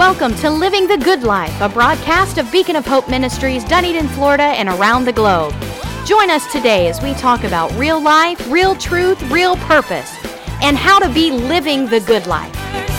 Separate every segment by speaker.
Speaker 1: Welcome to Living the Good Life, a broadcast of Beacon of Hope Ministries, Dunedin, Florida, and around the globe. Join us today as we talk about real life, real truth, real purpose, and how to be living the good life.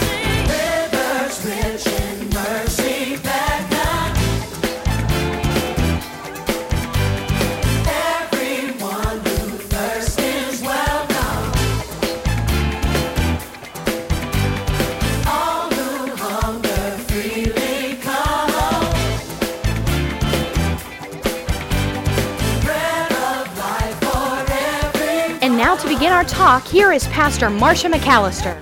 Speaker 1: Now to begin our talk, here is Pastor Marsha McAllister.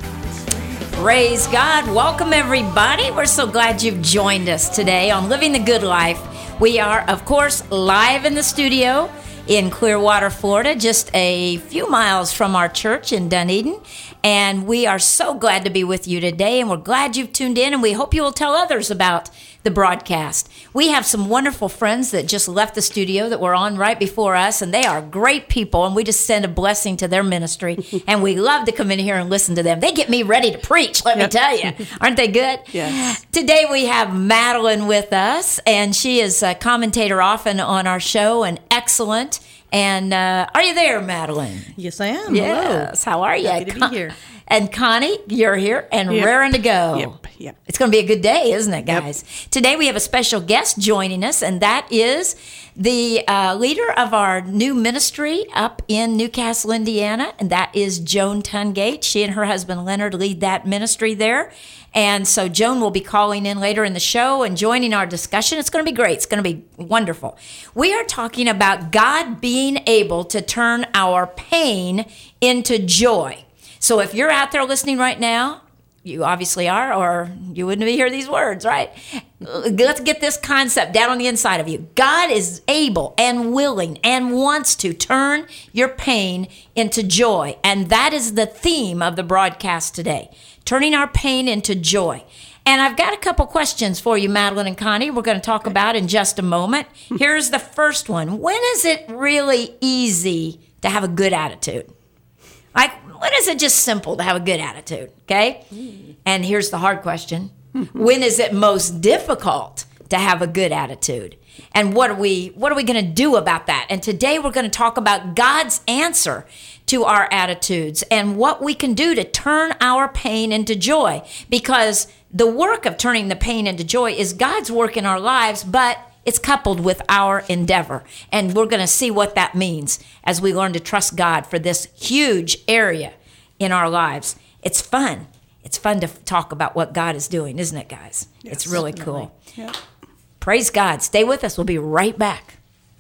Speaker 2: Praise God. Welcome, everybody. We're so glad you've joined us today on Living the Good Life. We are, of course, live in the studio in Clearwater, Florida, just a few miles from our church in Dunedin. And we are so glad to be with you today, and we're glad you've tuned in, and we hope you will tell others about the broadcast. We have some wonderful friends that just left the studio that were on right before us, and they are great people, and we just send a blessing to their ministry, and we love to come in here and listen to them. They get me ready to preach, let me tell you. Aren't they good?
Speaker 3: Yes.
Speaker 2: Today we have Madeline with us, and she is a commentator often on our show, and excellent. And are you there, Madeline?
Speaker 3: Yes, I am.
Speaker 2: Yes.
Speaker 3: Hello.
Speaker 2: How are you?
Speaker 3: Happy to be here.
Speaker 2: And Connie, you're here and raring to go.
Speaker 3: Yep.
Speaker 2: It's going to be a good day, isn't it, guys? Yep. Today we have a special guest joining us, and that is the leader of our new ministry up in Newcastle, Indiana, and that is Joan Tungate. She and her husband Leonard lead that ministry there. And so Joan will be calling in later in the show and joining our discussion. It's going to be great. It's going to be wonderful. We are talking about God being able to turn our pain into joy. So if you're out there listening right now, you obviously are, or you wouldn't hear these words, right? Let's get this concept down on the inside of you. God is able and willing and wants to turn your pain into joy. And that is the theme of the broadcast today, turning our pain into joy. And I've got a couple questions for you, Madeline and Connie, we're going to talk about in just a moment. Here's the first one. When is it really easy to have a good attitude? Like, when is it just simple to have a good attitude, okay? And here's the hard question. When is it most difficult to have a good attitude? And what are we going to do about that? And today we're going to talk about God's answer to our attitudes and what we can do to turn our pain into joy. Because the work of turning the pain into joy is God's work in our lives, but it's coupled with our endeavor. And we're going to see what that means as we learn to trust God for this huge area in our lives. It's fun. It's fun to talk about what God is doing, isn't it, guys?
Speaker 3: Yes,
Speaker 2: it's really
Speaker 3: definitely.
Speaker 2: cool.
Speaker 3: Yep.
Speaker 2: Praise God. Stay with us. We'll be right back.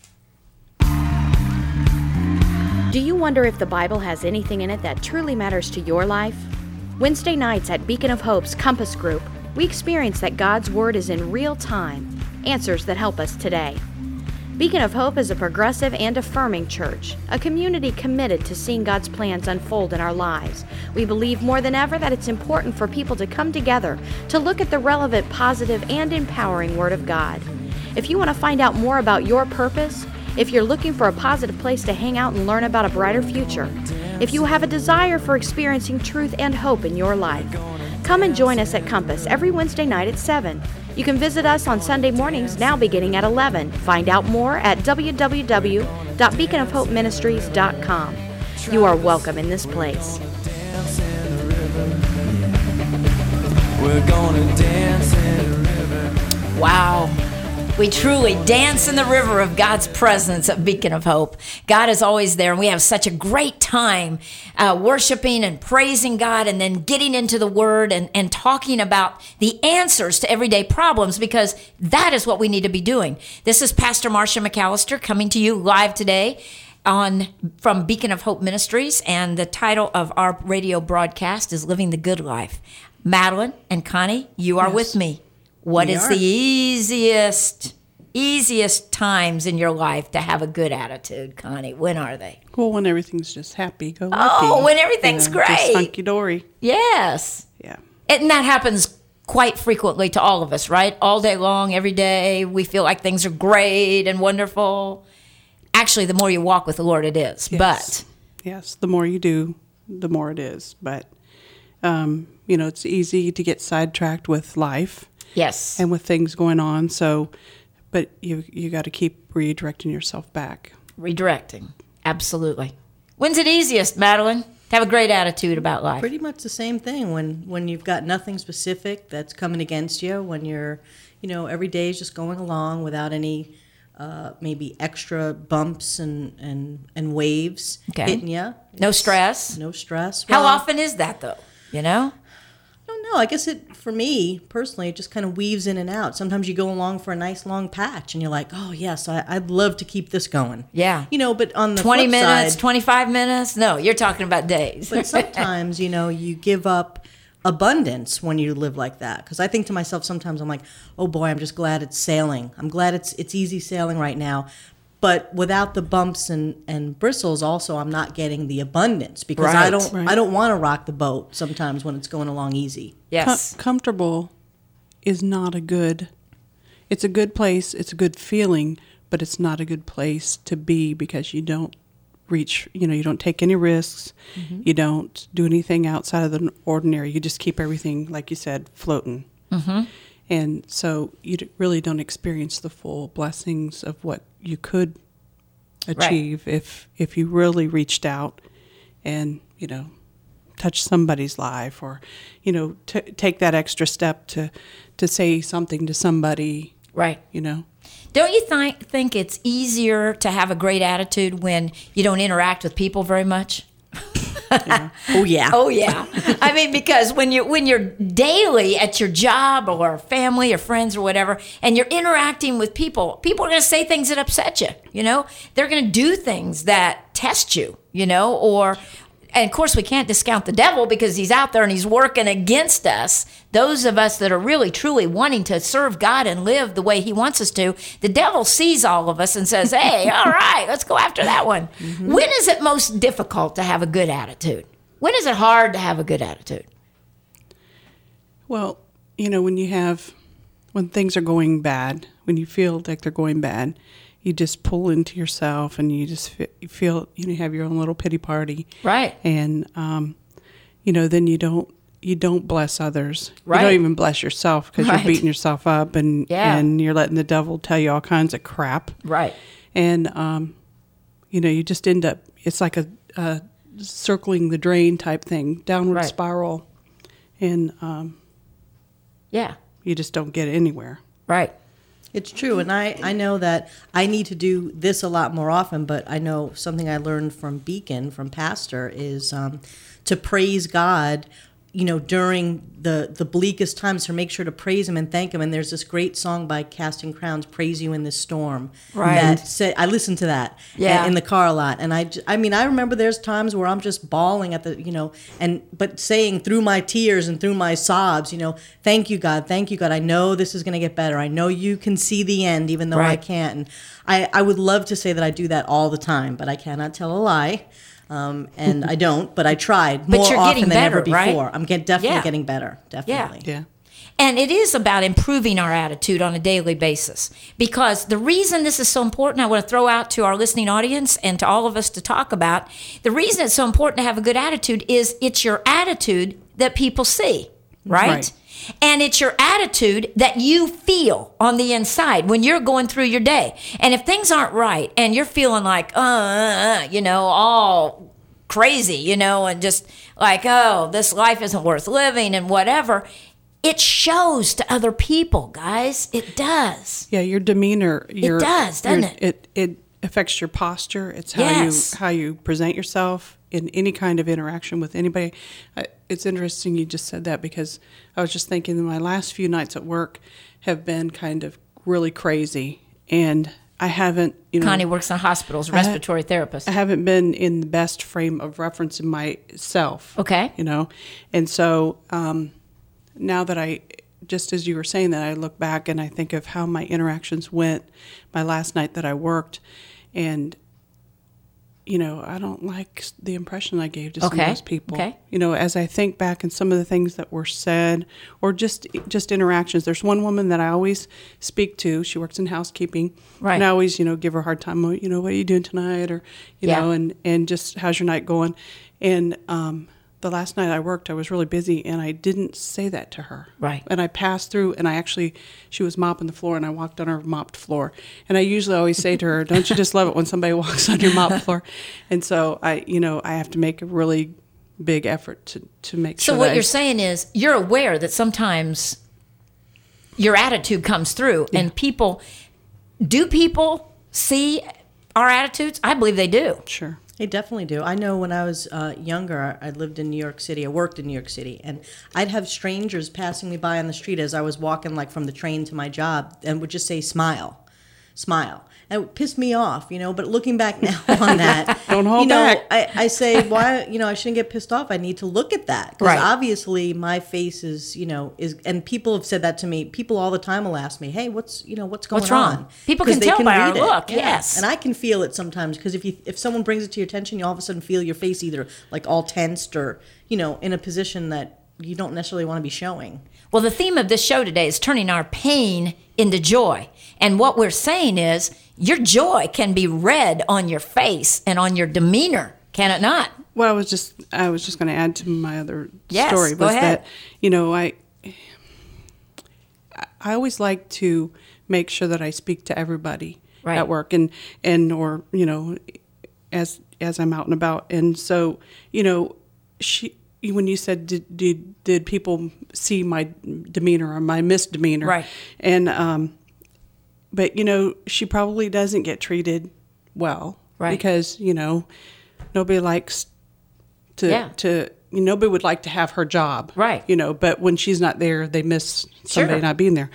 Speaker 1: Do you wonder if the Bible has anything in it that truly matters to your life? Wednesday nights at Beacon of Hope's Compass Group, we experience that God's Word is in real time, answers that help us today. Beacon of Hope is a progressive and affirming church, a community committed to seeing God's plans unfold in our lives. We believe more than ever that it's important for people to come together to look at the relevant, positive, and empowering Word of God. If you want to find out more about your purpose, if you're looking for a positive place to hang out and learn about a brighter future, if you have a desire for experiencing truth and hope in your life, come and join us at Compass every Wednesday night at 7. You can visit us on Sunday mornings now beginning at 11. Find out more at www.beaconofhopeministries.com. You are welcome in this place.
Speaker 4: We're gonna dance in the river.
Speaker 2: Wow. We truly dance in the river of God's presence at Beacon of Hope. God is always there, and we have such a great time worshiping and praising God and then getting into the Word and talking about the answers to everyday problems, because that is what we need to be doing. This is Pastor Marsha McAllister coming to you live today from Beacon of Hope Ministries, and the title of our radio broadcast is Living the Good Life. Madeline and Connie, you are with me. What is the easiest times in your life to have a good attitude, Connie? When are they?
Speaker 3: Well, when everything's just happy-go-lucky.
Speaker 2: Oh, when everything's great.
Speaker 3: Just hunky-dory.
Speaker 2: Yes.
Speaker 3: Yeah.
Speaker 2: And that happens quite frequently to all of us, right? All day long, every day, we feel like things are great and wonderful. Actually, the more you walk with the Lord, it is.
Speaker 3: Yes. Yes, the more you do, the more it is. But, it's easy to get sidetracked with life
Speaker 2: Yes.
Speaker 3: and with things going on. So, but you got to keep redirecting yourself back.
Speaker 2: Redirecting. Absolutely. When's it easiest, Madeline, to have a great attitude about life?
Speaker 5: Pretty much the same thing when you've got nothing specific that's coming against you, when you're, every day is just going along without any maybe extra bumps and waves hitting you.
Speaker 2: No stress.
Speaker 5: No stress.
Speaker 2: How
Speaker 5: Well,
Speaker 2: often is that, though?
Speaker 5: I don't know. I guess for me personally, it just kind of weaves in and out. Sometimes you go along for a nice long patch, and you're like, "Oh yes, I'd love to keep this going."
Speaker 2: Yeah.
Speaker 5: But on the
Speaker 2: 20
Speaker 5: flip
Speaker 2: minutes,
Speaker 5: side,
Speaker 2: 25 minutes? No, you're talking about days.
Speaker 5: but sometimes you give up abundance when you live like that. Because I think to myself sometimes, I'm like, "Oh boy, I'm just glad it's sailing. I'm glad it's easy sailing right now." But without the bumps and bristles, also I'm not getting the abundance because
Speaker 2: Right.
Speaker 5: I don't want to rock the boat sometimes when it's going along easy.
Speaker 2: Yes.
Speaker 3: Comfortable is not it's a good place, it's a good feeling, but it's not a good place to be because you don't you don't take any risks, you don't do anything outside of the ordinary, you just keep everything, like you said, floating. And so you really don't experience the full blessings of what you could achieve if you really reached out and, touch somebody's life or, take that extra step to say something to somebody.
Speaker 2: Right. Don't you think it's easier to have a great attitude when you don't interact with people very much?
Speaker 5: Oh yeah.
Speaker 2: Oh yeah. I mean, because when you're daily at your job or family or friends or whatever, and you're interacting with people are going to say things that upset you. They're going to do things that test you. And of course, we can't discount the devil because he's out there and he's working against us. Those of us that are really, truly wanting to serve God and live the way he wants us to, the devil sees all of us and says, hey, all right, let's go after that one. When is it most difficult to have a good attitude? When is it hard to have a good attitude?
Speaker 3: Well, when things are going bad, when you feel like they're going bad, you just pull into yourself and you just feel, you have your own little pity party.
Speaker 2: Right.
Speaker 3: And, then you don't bless others.
Speaker 2: Right.
Speaker 3: You don't even bless yourself because
Speaker 2: Right.
Speaker 3: you're beating yourself up and you're letting the devil tell you all kinds of crap.
Speaker 2: Right.
Speaker 3: And, you just end up, it's like a circling the drain type thing, downward
Speaker 2: Right.
Speaker 3: spiral. And
Speaker 2: Yeah.
Speaker 3: you just don't get anywhere.
Speaker 2: Right.
Speaker 5: It's true, and I know that I need to do this a lot more often, but I know something I learned from Beacon, from Pastor, is to praise God, during the bleakest times, to make sure to praise him and thank him. And there's this great song by Casting Crowns, Praise You in This Storm.
Speaker 2: Right.
Speaker 5: I listen to that
Speaker 2: Yeah.
Speaker 5: in the car a lot. And I remember there's times where I'm just bawling at but saying through my tears and through my sobs, thank you, God. I know this is going to get better. I know you can see the end, even though I
Speaker 2: Right.
Speaker 5: can't. And I would love to say that I do that all the time, but I cannot tell a lie. And I don't, but I tried
Speaker 2: But
Speaker 5: more
Speaker 2: you're
Speaker 5: often
Speaker 2: getting
Speaker 5: than ever
Speaker 2: better, right?
Speaker 5: before. I'm definitely
Speaker 2: Yeah.
Speaker 5: getting better. Definitely.
Speaker 3: Yeah.
Speaker 2: And it is about improving our attitude on a daily basis. Because the reason this is so important, I want to throw out to our listening audience and to all of us to talk about, the reason it's so important to have a good attitude is it's your attitude that people see, right?
Speaker 3: Right.
Speaker 2: And it's your attitude that you feel on the inside when you're going through your day. And if things aren't right and you're feeling like, all crazy, and just like, oh, this life isn't worth living and whatever, it shows to other people, guys. It does.
Speaker 3: Yeah, your demeanor.
Speaker 2: Does, doesn't it?
Speaker 3: It affects your posture. It's how
Speaker 2: Yes.
Speaker 3: how you present yourself in any kind of interaction with anybody. It's interesting you just said that because I was just thinking that my last few nights at work have been kind of really crazy, and I haven't.
Speaker 2: Connie works in hospitals, respiratory therapist.
Speaker 3: I haven't been in the best frame of reference in myself.
Speaker 2: Okay.
Speaker 3: And so now that just as you were saying that, I look back and I think of how my interactions went my last night that I worked, and I don't like the impression I gave to some of those people.
Speaker 2: Okay.
Speaker 3: As I think back and some of the things that were said, or just interactions. There's one woman that I always speak to. She works in housekeeping,
Speaker 2: Right.
Speaker 3: and I always give her a hard time. What are you doing tonight, or
Speaker 2: Yeah.
Speaker 3: and just how's your night going, and the last night I worked, I was really busy, and I didn't say that to her.
Speaker 2: Right.
Speaker 3: And I passed through, and she was mopping the floor, and I walked on her mopped floor. And I usually always say to her, don't you just love it when somebody walks on your mopped floor? And so I have to make a really big effort to make sure.
Speaker 2: So what you're saying is you're aware that sometimes your attitude comes through, and people see our attitudes? I believe they do.
Speaker 3: Sure.
Speaker 5: They definitely do. I know when I was younger, I lived in New York City. I worked in New York City, and I'd have strangers passing me by on the street as I was walking, like from the train to my job, and would just say, "Smile, smile." And it would piss me off, But looking back now on that,
Speaker 3: Don't hold back.
Speaker 5: I say, why? I shouldn't get pissed off. I need to look at that because
Speaker 2: Right.
Speaker 5: obviously my face is, and people have said that to me. People all the time will ask me, "Hey, what's going
Speaker 2: What's wrong?"
Speaker 5: on?"
Speaker 2: People
Speaker 5: 'Cause
Speaker 2: can
Speaker 5: they
Speaker 2: tell by our
Speaker 5: read it.
Speaker 2: look,
Speaker 5: Yeah.
Speaker 2: yes.
Speaker 5: And I can feel it sometimes because if someone brings it to your attention, you all of a sudden feel your face either like all tensed or in a position that you don't necessarily want to be showing.
Speaker 2: Well, the theme of this show today is turning our pain into joy. And what we're saying is your joy can be read on your face and on your demeanor, can it not?
Speaker 3: What I was just going to add to my other
Speaker 2: Yes,
Speaker 3: story
Speaker 2: go
Speaker 3: was
Speaker 2: ahead.
Speaker 3: that I always like to make sure that I speak to everybody
Speaker 2: Right.
Speaker 3: at work and or as I'm out and about, and so when you said did people see my demeanor or my misdemeanor,
Speaker 2: Right.
Speaker 3: And but she probably doesn't get treated well,
Speaker 2: Right.
Speaker 3: because nobody likes to nobody would like to have her job,
Speaker 2: Right.
Speaker 3: But when she's not there, they miss somebody
Speaker 2: Sure.
Speaker 3: not being there.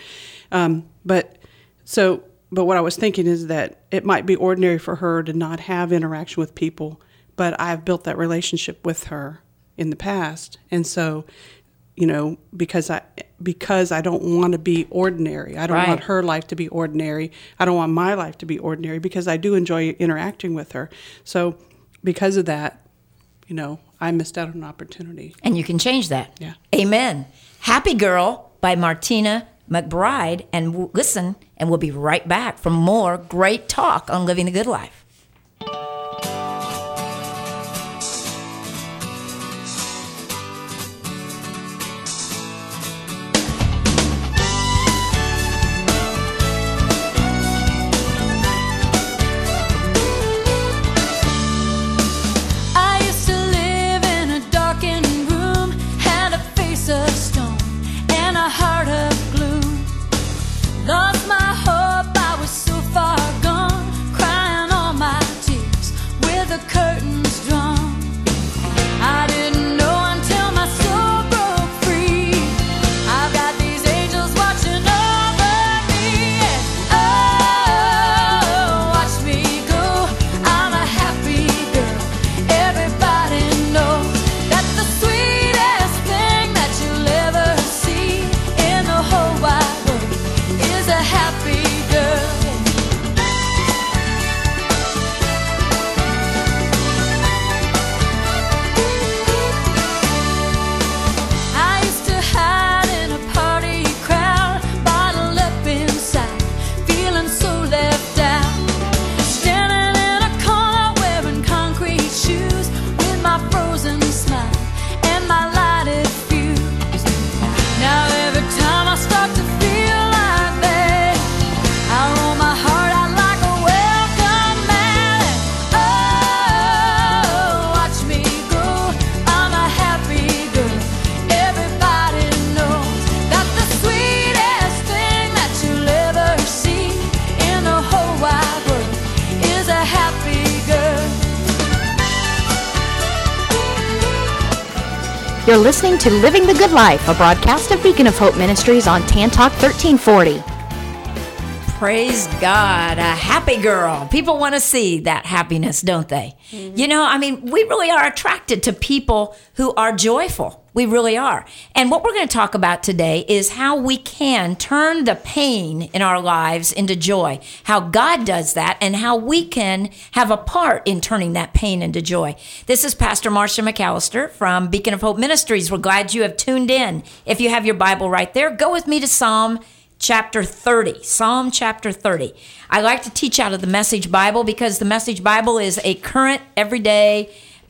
Speaker 3: But what I was thinking is that it might be ordinary for her to not have interaction with people, but I've built that relationship with her in the past, and so because I don't want to be ordinary. I don't
Speaker 2: Right.
Speaker 3: want her life to be ordinary. I don't want my life to be ordinary because I do enjoy interacting with her. So because of that, I missed out on an opportunity.
Speaker 2: And you can change that.
Speaker 3: Yeah.
Speaker 2: Amen. Happy Girl by Martina McBride. And listen, and we'll be right back for more great talk on living the good life.
Speaker 6: I used to live in a darkened room, had a face of stone and a heart of gloom. Lost my hope, I was so far gone, crying all my tears with the curtains drawn. I didn't know until my soul broke free. I've got these angels watching over me. Oh, watch me go. I'm a happy girl. Everybody knows that the sweetest thing that you'll ever see in the whole wide world is a happy girl. I used to hide in a party crowd, bottled up inside, feeling so left out. Standing in a corner wearing concrete shoes, with my frozen smile and my lighted fuse. Now every time I start to feel like that, I roll my heart out like a welcome mat. Oh, watch me go. I'm a happy girl. Everybody knows that the sweetest thing that you'll ever see in the whole wide world is a happy girl.
Speaker 1: You're listening to Living the Good Life, a broadcast of Beacon of Hope Ministries on Tan Talk 1340.
Speaker 2: Praise God. A happy girl. People want to see that happiness, don't they? Mm-hmm. We really are attracted to people who are joyful. We really are. And what we're going to talk about today is how we can turn the pain in our lives into joy, how God does that, and how we can have a part in turning that pain into joy. This is Pastor Marcia McAllister from Beacon of Hope Ministries. We're glad you have tuned in. If you have your Bible right there, go with me to Psalm chapter 30. Psalm chapter 30. I like to teach out of the Message Bible because the Message Bible is a current, everyday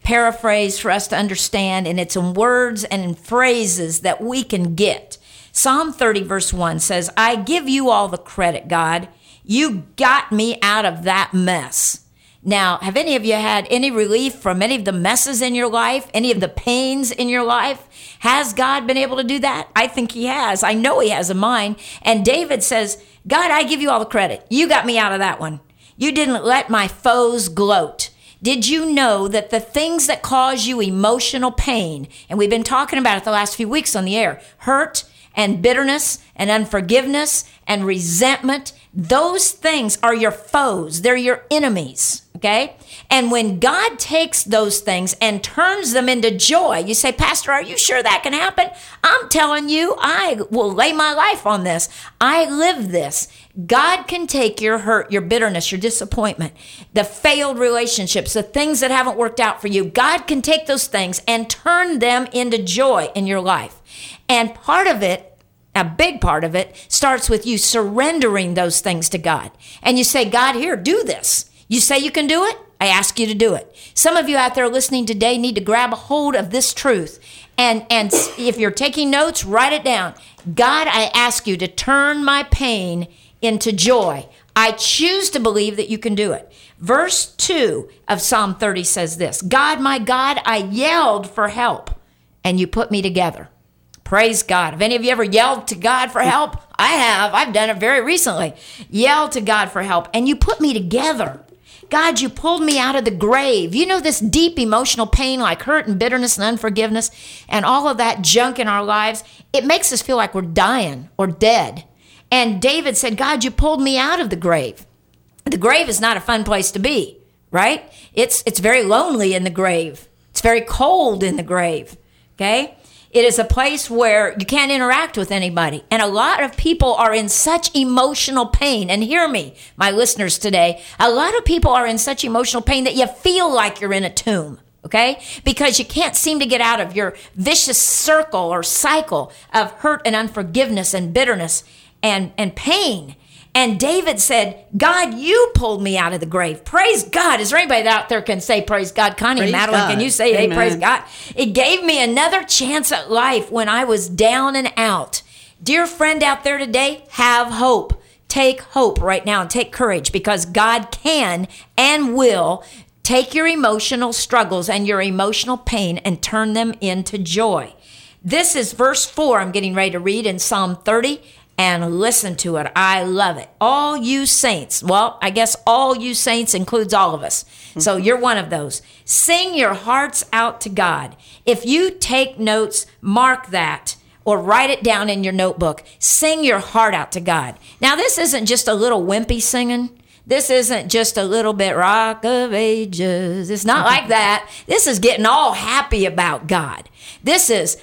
Speaker 2: paraphrase for us to understand, and it's in words and in phrases that we can get. Psalm 30 verse 1 says, I give you all the credit, God. You got me out of that mess. Now, have any of you had any relief from any of the messes in your life, any of the pains in your life? Has God been able to do that? I think he has. I know he has in mine. And David says, God, I give you all the credit. You got me out of that one. You didn't let my foes gloat. Did you know that the things that cause you emotional pain, and we've been talking about it the last few weeks on the air, hurt and bitterness and unforgiveness and resentment, those things are your foes. They're your enemies, okay? And when God takes those things and turns them into joy, you say, Pastor, are you sure that can happen? I'm telling you, I will lay my life on this. I live this. God can take your hurt, your bitterness, your disappointment, the failed relationships, the things that haven't worked out for you. God can take those things and turn them into joy in your life. And part of it, a big part of it, starts with you surrendering those things to God. And you say, God, here, do this. You say you can do it, I ask you to do it. Some of you out there listening today need to grab a hold of this truth. And if you're taking notes, write it down. God, I ask you to turn my pain into joy. I choose to believe that you can do it. Verse 2 of Psalm 30 says this, God, my God, I yelled for help, and you put me together. Praise God. Have any of you ever yelled to God for help? I have. I've done it very recently. Yelled to God for help, and you put me together. God, you pulled me out of the grave. You know, this deep emotional pain like hurt and bitterness and unforgiveness and all of that junk in our lives, it makes us feel like we're dying or dead. And David said, God, you pulled me out of the grave. The grave is not a fun place to be, right? It's very lonely in the grave. It's very cold in the grave, okay? It is a place where you can't interact with anybody. And a lot of people are in such emotional pain. And hear me, my listeners today, a lot of people are in such emotional pain that you feel like you're in a tomb, okay? Because you can't seem to get out of your vicious circle or cycle of hurt and unforgiveness and bitterness and pain. And David said, God, you pulled me out of the grave. Praise God. Is there anybody out there can say praise God? Connie and Madeline,
Speaker 5: God.
Speaker 2: can you say,
Speaker 3: Amen.
Speaker 2: hey, praise God? It gave me another chance at life when I was down and out. Dear friend out there today, have hope. Take hope right now and take courage, because God can and will take your emotional struggles and your emotional pain and turn them into joy. This is verse 4 I'm getting ready to read in Psalm 30. And listen to it. I love it. All you saints, well, I guess all you saints includes all of us. So you're one of those. Sing your hearts out to God. If you take notes, mark that or write it down in your notebook. Sing your heart out to God. Now, this isn't just a little wimpy singing. This isn't just a little bit Rock of Ages. It's not like that. This is getting all happy about God. This is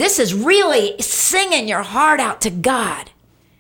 Speaker 2: really singing your heart out to God.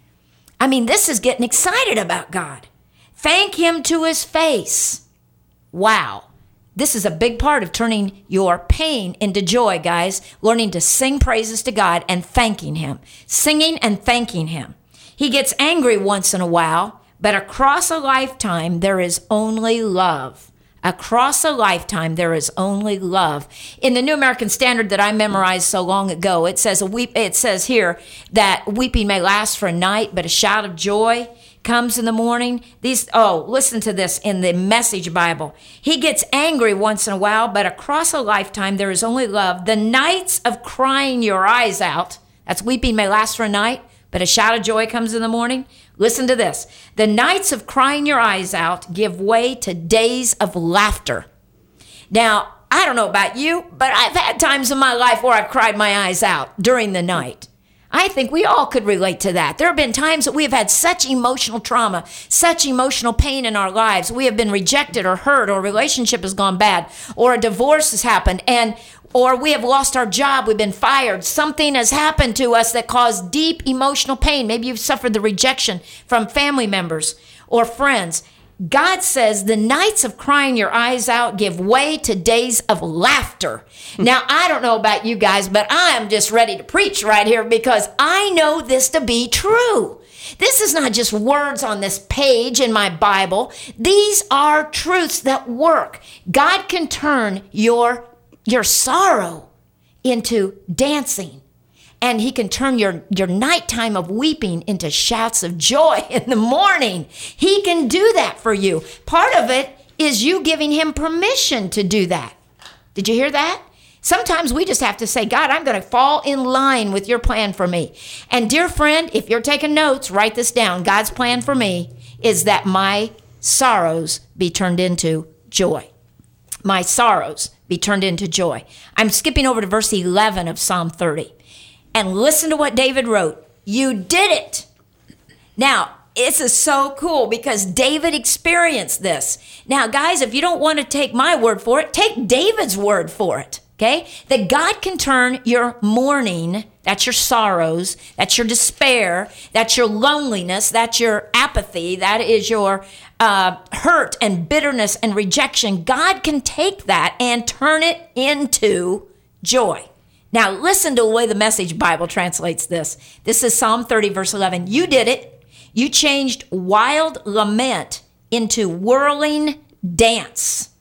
Speaker 2: I mean, this is getting excited about God. Thank him to his face. Wow. This is a big part of turning your pain into joy, guys. Learning to sing praises to God and thanking him. Singing and thanking him. He gets angry once in a while, but across a lifetime, there is only love. Across a lifetime, there is only love. In the New American Standard that I memorized so long ago, it says here that weeping may last for a night, but a shout of joy comes in the morning. Listen to this in the Message Bible. He gets angry once in a while, but across a lifetime, there is only love. The nights of crying your eyes out, that's weeping may last for a night, but a shout of joy comes in the morning. Listen to this. The nights of crying your eyes out give way to days of laughter. Now, I don't know about you, but I've had times in my life where I've cried my eyes out during the night. I think we all could relate to that. There have been times that we have had such emotional trauma, such emotional pain in our lives. We have been rejected or hurt, or a relationship has gone bad, or a divorce has happened, or we have lost our job, we've been fired. Something has happened to us that caused deep emotional pain. Maybe you've suffered the rejection from family members or friends. God says the nights of crying your eyes out give way to days of laughter. Now, I don't know about you guys, but I am just ready to preach right here, because I know this to be true. This is not just words on this page in my Bible. These are truths that work. God can turn your sorrow into dancing. And he can turn your nighttime of weeping into shouts of joy in the morning. He can do that for you. Part of it is you giving him permission to do that. Did you hear that? Sometimes we just have to say, God, I'm going to fall in line with your plan for me. And dear friend, if you're taking notes, write this down. God's plan for me is that my sorrows be turned into joy. My sorrows be turned into joy. I'm skipping over to verse 11 of Psalm 30. And listen to what David wrote. You did it. Now, this is so cool because David experienced this. Now, guys, if you don't want to take my word for it, take David's word for it, okay? That God can turn your mourning, that's your sorrows, that's your despair, that's your loneliness, that's your apathy, that is your hurt and bitterness and rejection. God can take that and turn it into joy. Now, listen to the way the Message Bible translates this. This is Psalm 30, verse 11. You did it. You changed wild lament into whirling dance.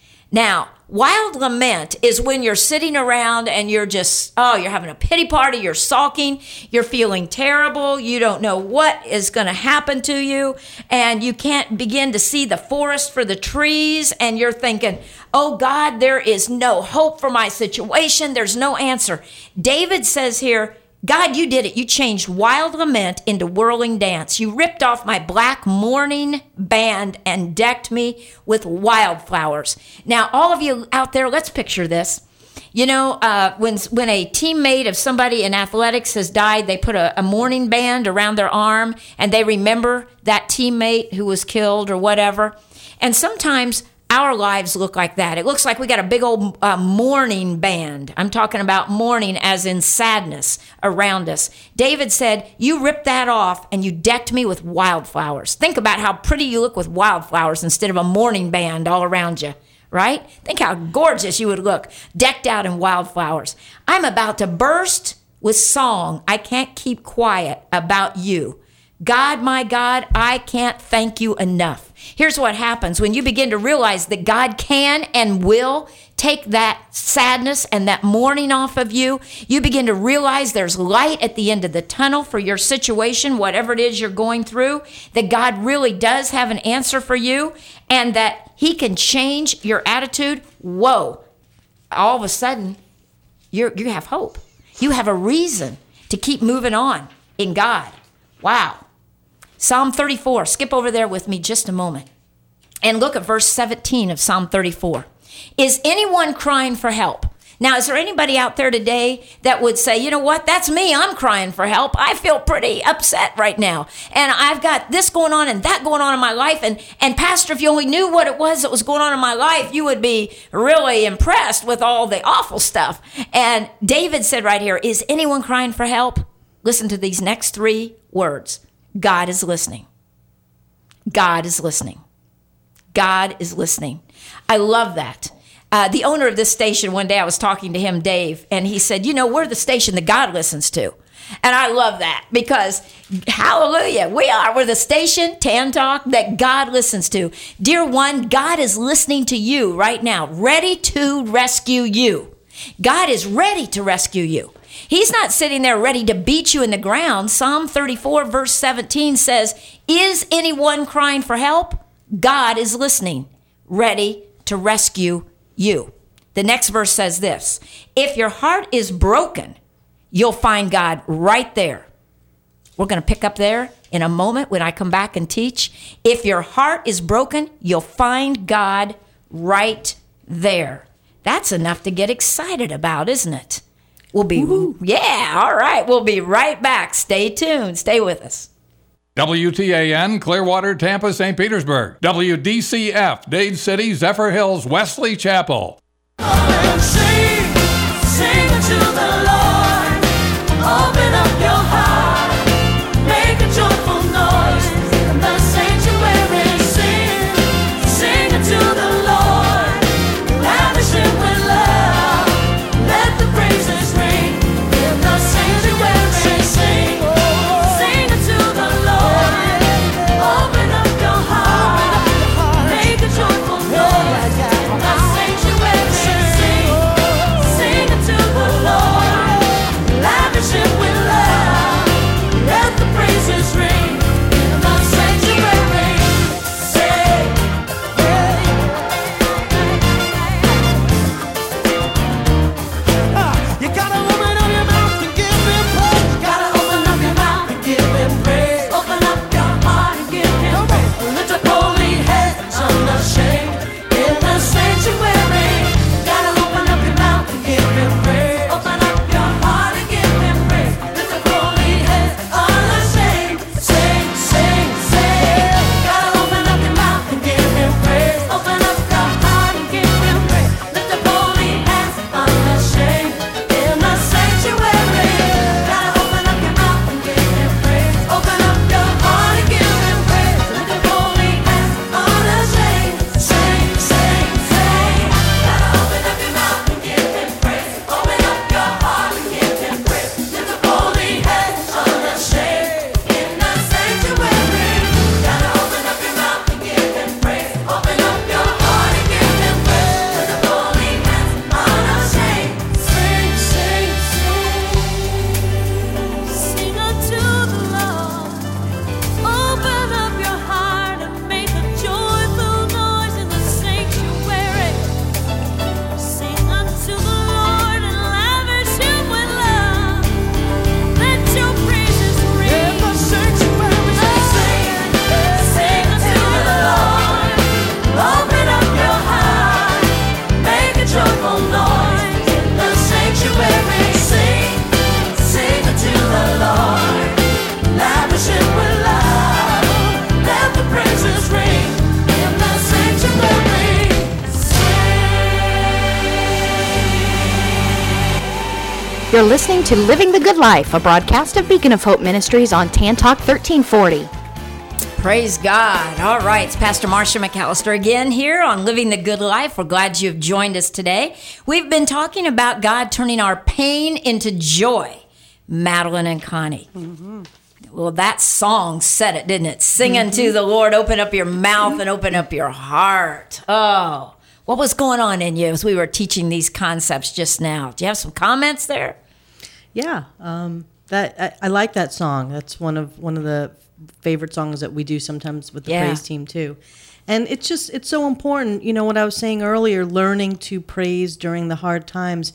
Speaker 2: Now, wild lament is when you're sitting around and you're just, you're having a pity party, you're sulking, you're feeling terrible, you don't know what is going to happen to you, and you can't begin to see the forest for the trees, and you're thinking, oh God, there is no hope for my situation, there's no answer. David says here, God, you did it. You changed wild lament into whirling dance. You ripped off my black mourning band and decked me with wildflowers. Now, all of you out there, let's picture this. You know, when a teammate of somebody in athletics has died, they put a mourning band around their arm and they remember that teammate who was killed or whatever. And sometimes our lives look like that. It looks like we got a big old mourning band. I'm talking about mourning as in sadness around us. David said, you ripped that off and you decked me with wildflowers. Think about how pretty you look with wildflowers instead of a mourning band all around you, right? Think how gorgeous you would look, decked out in wildflowers. I'm about to burst with song. I can't keep quiet about you. God, my God, I can't thank you enough. Here's what happens when you begin to realize that God can and will take that sadness and that mourning off of you. You begin to realize there's light at the end of the tunnel for your situation, whatever it is you're going through, that God really does have an answer for you and that he can change your attitude. Whoa, all of a sudden, you have hope. You have a reason to keep moving on in God. Wow. Psalm 34, skip over there with me just a moment. And look at verse 17 of Psalm 34. Is anyone crying for help? Now, is there anybody out there today that would say, you know what, that's me, I'm crying for help. I feel pretty upset right now. And I've got this going on and that going on in my life. And Pastor, if you only knew what it was that was going on in my life, you would be really impressed with all the awful stuff. And David said right here, is anyone crying for help? Listen to these next three words. God is listening. God is listening. God is listening. I love that. The owner of this station, one day I was talking to him, Dave, and he said, you know, we're the station that God listens to. And I love that because, hallelujah, we're the station, Tan Talk, that God listens to. Dear one, God is listening to you right now, ready to rescue you. God is ready to rescue you. He's not sitting there ready to beat you in the ground. Psalm 34, verse 17 says, is anyone crying for help? God is listening, ready to rescue you. The next verse says this, if your heart is broken, you'll find God right there. We're going to pick up there in a moment when I come back and teach. If your heart is broken, you'll find God right there. That's enough to get excited about, isn't it? We'll be, all right. We'll be right back. Stay tuned. Stay with us.
Speaker 7: WTAN, Clearwater, Tampa, St. Petersburg. WDCF, Dade City, Zephyr Hills, Wesley Chapel.
Speaker 6: Sing to the Lord. Open up your heart. Make a joyful noise in the sanctuary. Sing to the Lord. Lavish him with love. Let the praises ring in the sanctuary. Sing to the Lord.
Speaker 1: You're listening to Living the Good Life, a broadcast of Beacon of Hope Ministries on Tan Talk 1340.
Speaker 2: Praise God. All right, it's Pastor Marsha McAllister again here on Living the Good Life. We're glad you've joined us today. We've been talking about God turning our pain into joy. Madeline and Connie. Mm-hmm. Well, that song said it, didn't it? Singing to the Lord, open up your mouth and open up your heart. Oh, what was going on in you as we were teaching these concepts just now? Do you have some comments there?
Speaker 5: Yeah, I like that song. That's one of the favorite songs that we do sometimes with the praise team too. And it's so important. You know what I was saying earlier, learning to praise during the hard times.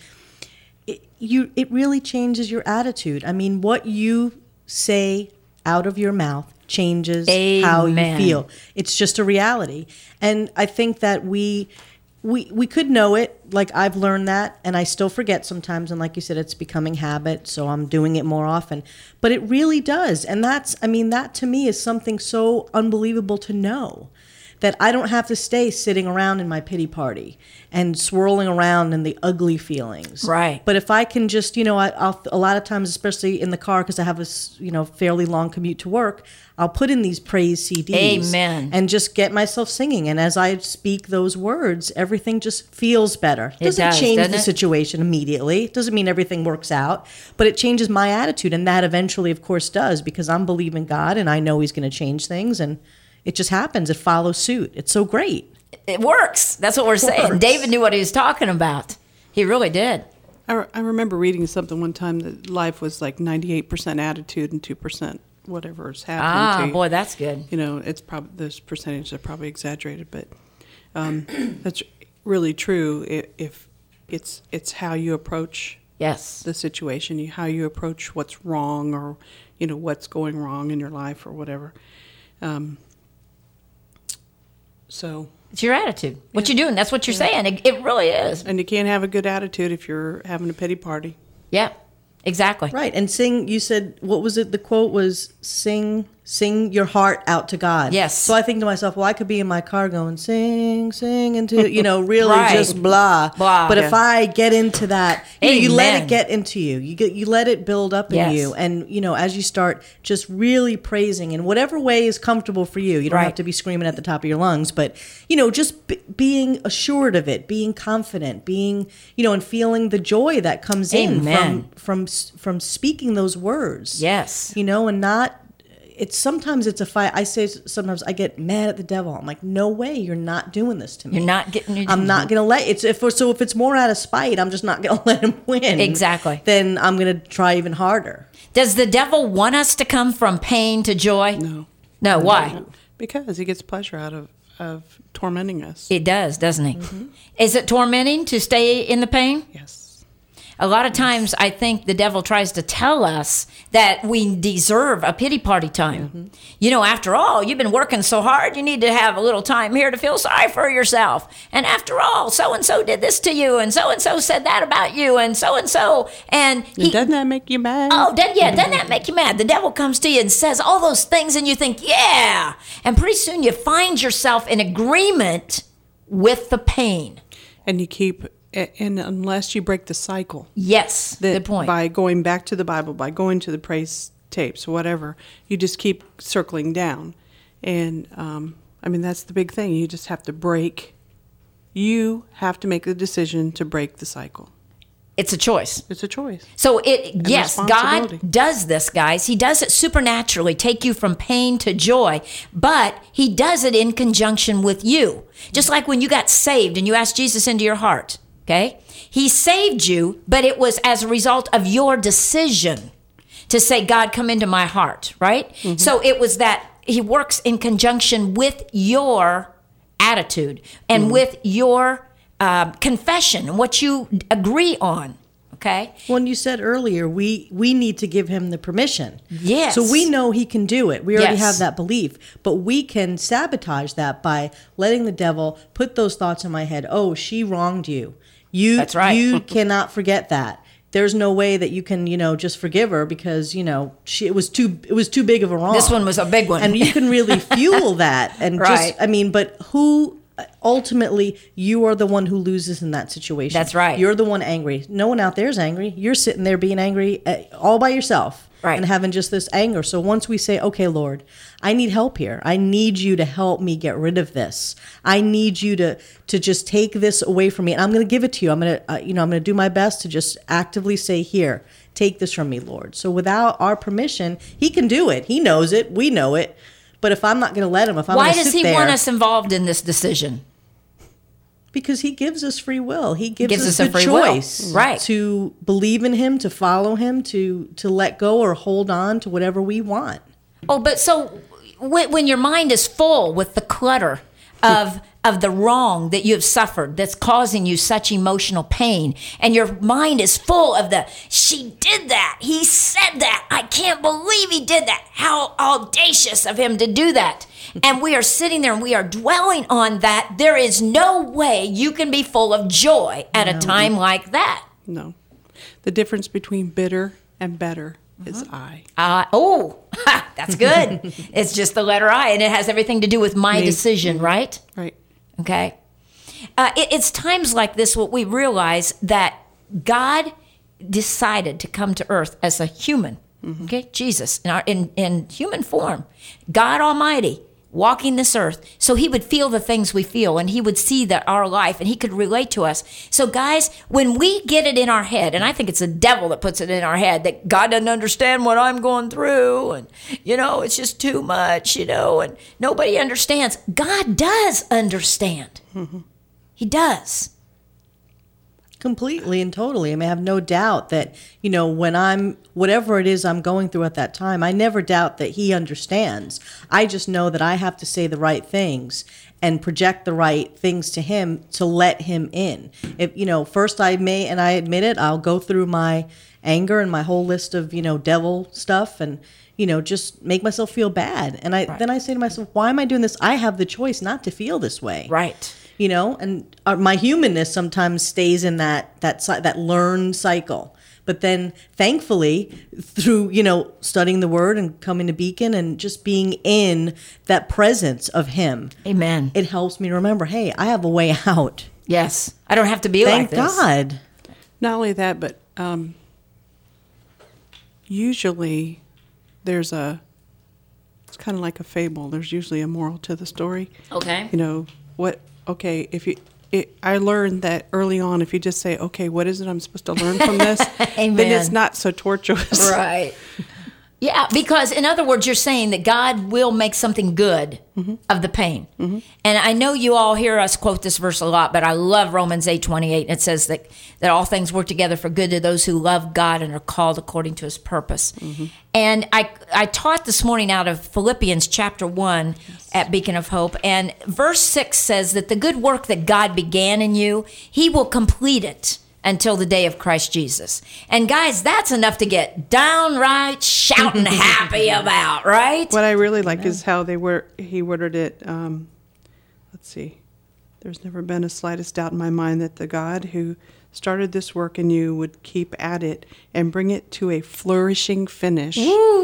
Speaker 5: It really changes your attitude. I mean, what you say out of your mouth changes how you feel. It's just a reality. And I think that we could know it, like I've learned that, and I still forget sometimes, and like you said, it's becoming habit, so I'm doing it more often. But it really does, and that to me is something so unbelievable to know, that I don't have to stay sitting around in my pity party and swirling around in the ugly feelings.
Speaker 2: Right.
Speaker 5: But if I can just, I'll a lot of times, especially in the car, because I have a fairly long commute to work, I'll put in these praise CDs.
Speaker 2: Amen.
Speaker 5: And just get myself singing. And as I speak those words, everything just feels better. It doesn't change the situation immediately. It doesn't mean everything works out, but it changes my attitude. And that eventually, of course, does, because I'm believing God and I know He's going to change things. And it just happens. It follows suit. It's so great.
Speaker 2: It works. That's what we're saying. David knew what he was talking about. He really did.
Speaker 3: I remember reading something one time that life was like 98% attitude and 2% whatever is happening to you.
Speaker 2: Boy, that's good.
Speaker 3: It's probably, those percentages are probably exaggerated, but that's really true. If it's how you approach the situation, how you approach what's wrong, or what's going wrong in your life or whatever. So
Speaker 2: it's your attitude. What you're doing, that's what you're saying. It really is.
Speaker 3: And you can't have a good attitude if you're having a pity party.
Speaker 2: Yeah, exactly.
Speaker 5: Right. And sing, you said, what was it? The quote was, sing your heart out to God.
Speaker 2: Yes.
Speaker 5: So I think to myself, well, I could be in my car going, sing into, really just blah. But if I get into that, you let it get into you. You let it build up in you. And, as you start just really praising in whatever way is comfortable for you, you don't have to be screaming at the top of your lungs, but, just being assured of it, being confident, being, and feeling the joy that comes in from speaking those words.
Speaker 2: Yes.
Speaker 5: And not, sometimes it's a fight. I say sometimes I get mad at the devil. I'm like, no way, you're not doing this to me.
Speaker 2: You're not getting.
Speaker 5: I'm not going to let if it's more out of spite, I'm just not going to let him win.
Speaker 2: Exactly.
Speaker 5: Then I'm going to try even harder.
Speaker 2: Does the devil want us to come from pain to joy?
Speaker 3: No.
Speaker 2: No. Why?
Speaker 3: Because he gets pleasure out of tormenting us.
Speaker 2: It does, doesn't he? Mm-hmm. Is it tormenting to stay in the pain?
Speaker 3: Yes.
Speaker 2: A lot of times I think the devil tries to tell us that we deserve a pity party time. Mm-hmm. After all, you've been working so hard, you need to have a little time here to feel sorry for yourself. And after all, so-and-so did this to you, and so-and-so said that about you, and so-and-so. And
Speaker 3: doesn't that make you mad?
Speaker 2: Oh, doesn't that make you mad? The devil comes to you and says all those things, and you think, yeah. And pretty soon you find yourself in agreement with the pain.
Speaker 3: And you keep... And unless you break the cycle.
Speaker 2: Yes, good point.
Speaker 3: By going back to the Bible, by going to the praise tapes, whatever, you just keep circling down. And, that's the big thing. You just have to break. You have to make the decision to break the cycle.
Speaker 2: It's a choice.
Speaker 3: It's a choice.
Speaker 2: So God does this, guys. He does it supernaturally, take you from pain to joy, but He does it in conjunction with you. Just like when you got saved and you asked Jesus into your heart. Okay? He saved you, but it was as a result of your decision to say, God, come into my heart, right? Mm-hmm. So it was that He works in conjunction with your attitude and with your confession and what you agree on. Okay.
Speaker 5: Well, you said earlier, we need to give Him the permission.
Speaker 2: Yes.
Speaker 5: So we know He can do it. We already have that belief. But we can sabotage that by letting the devil put those thoughts in my head. Oh, she wronged you. That's right. You cannot forget that. There's no way that you can, just forgive her because, it was too big of a wrong.
Speaker 2: This one was a big one.
Speaker 5: And you can really fuel that. And but who ultimately you are the one who loses in that situation.
Speaker 2: That's right.
Speaker 5: You're the one angry. No one out there is angry. You're sitting there being angry all by yourself.
Speaker 2: Right.
Speaker 5: And having just this anger. So once we say, okay, Lord, I need help here. I need you to help me get rid of this. I need you to just take this away from me. And I'm going to give it to you. I'm going to, I'm going to do my best to just actively say, here, take this from me, Lord. So without our permission, he can do it. He knows it. We know it. But if I'm not going to let him, if I'm
Speaker 2: Why
Speaker 5: going to
Speaker 2: does
Speaker 5: sit
Speaker 2: he
Speaker 5: there,
Speaker 2: want us involved in this decision?
Speaker 5: because he gives us free will. He gives
Speaker 2: Gives
Speaker 5: us
Speaker 2: us a
Speaker 5: the
Speaker 2: free will.
Speaker 5: choice
Speaker 2: Right.
Speaker 5: to believe in him, to follow him, to let go or hold on to whatever we want.
Speaker 2: Oh, but so when your mind is full with the clutter of the wrong that you have suffered that's causing you such emotional pain, and your mind is full of she did that, he said that, I can't believe he did that, how audacious of him to do that. And we are sitting there and we are dwelling on that. There is no way you can be full of joy at a time like that.
Speaker 3: No. The difference between bitter and better is I.
Speaker 2: That's good. It's just the letter I, and it has everything to do with my decision, right?
Speaker 3: Right.
Speaker 2: Okay. It's times like this what we realize that God decided to come to earth as a human, okay? Jesus, in human form, God Almighty, walking this earth, so he would feel the things we feel, and he would see that our life, and he could relate to us. So guys, when we get it in our head, and I think it's the devil that puts it in our head, that God doesn't understand what I'm going through, and, it's just too much, and nobody understands. God does understand. He does.
Speaker 5: Completely and totally. I mean, I have no doubt that, when whatever it is I'm going through at that time, I never doubt that he understands. I just know that I have to say the right things and project the right things to him to let him in. If, first I admit it, I'll go through my anger and my whole list of, devil stuff and, just make myself feel bad. And then I say to myself, why am I doing this? I have the choice not to feel this way.
Speaker 2: Right.
Speaker 5: And my humanness sometimes stays in that learned cycle. But then, thankfully, through, studying the Word and coming to Beacon and just being in that presence of Him,
Speaker 2: Amen.
Speaker 5: It helps me remember, hey, I have a way out.
Speaker 2: Yes. I don't have to be like
Speaker 5: Thank
Speaker 2: this.
Speaker 5: God.
Speaker 3: Not only that, but usually it's kind of like a fable. There's usually a moral to the story.
Speaker 2: Okay.
Speaker 3: I learned that early on, if you just say, okay, what is it I'm supposed to learn from this?
Speaker 2: Amen.
Speaker 3: Then it's not so torturous.
Speaker 2: Right. Yeah, because in other words, you're saying that God will make something good of the pain. And I know you all hear us quote this verse a lot, but I love Romans 8:28. It says that all things work together for good to those who love God and are called according to his purpose. And I taught this morning out of Philippians chapter 1 at Beacon of Hope. And verse 6 says that the good work that God began in you, he will complete it until the day of Christ Jesus. And guys, that's enough to get downright shouting happy about, right?
Speaker 3: What I really like is how he worded it. Let's see. There's never been a slightest doubt in my mind that the God who started this work in you would keep at it and bring it to a flourishing finish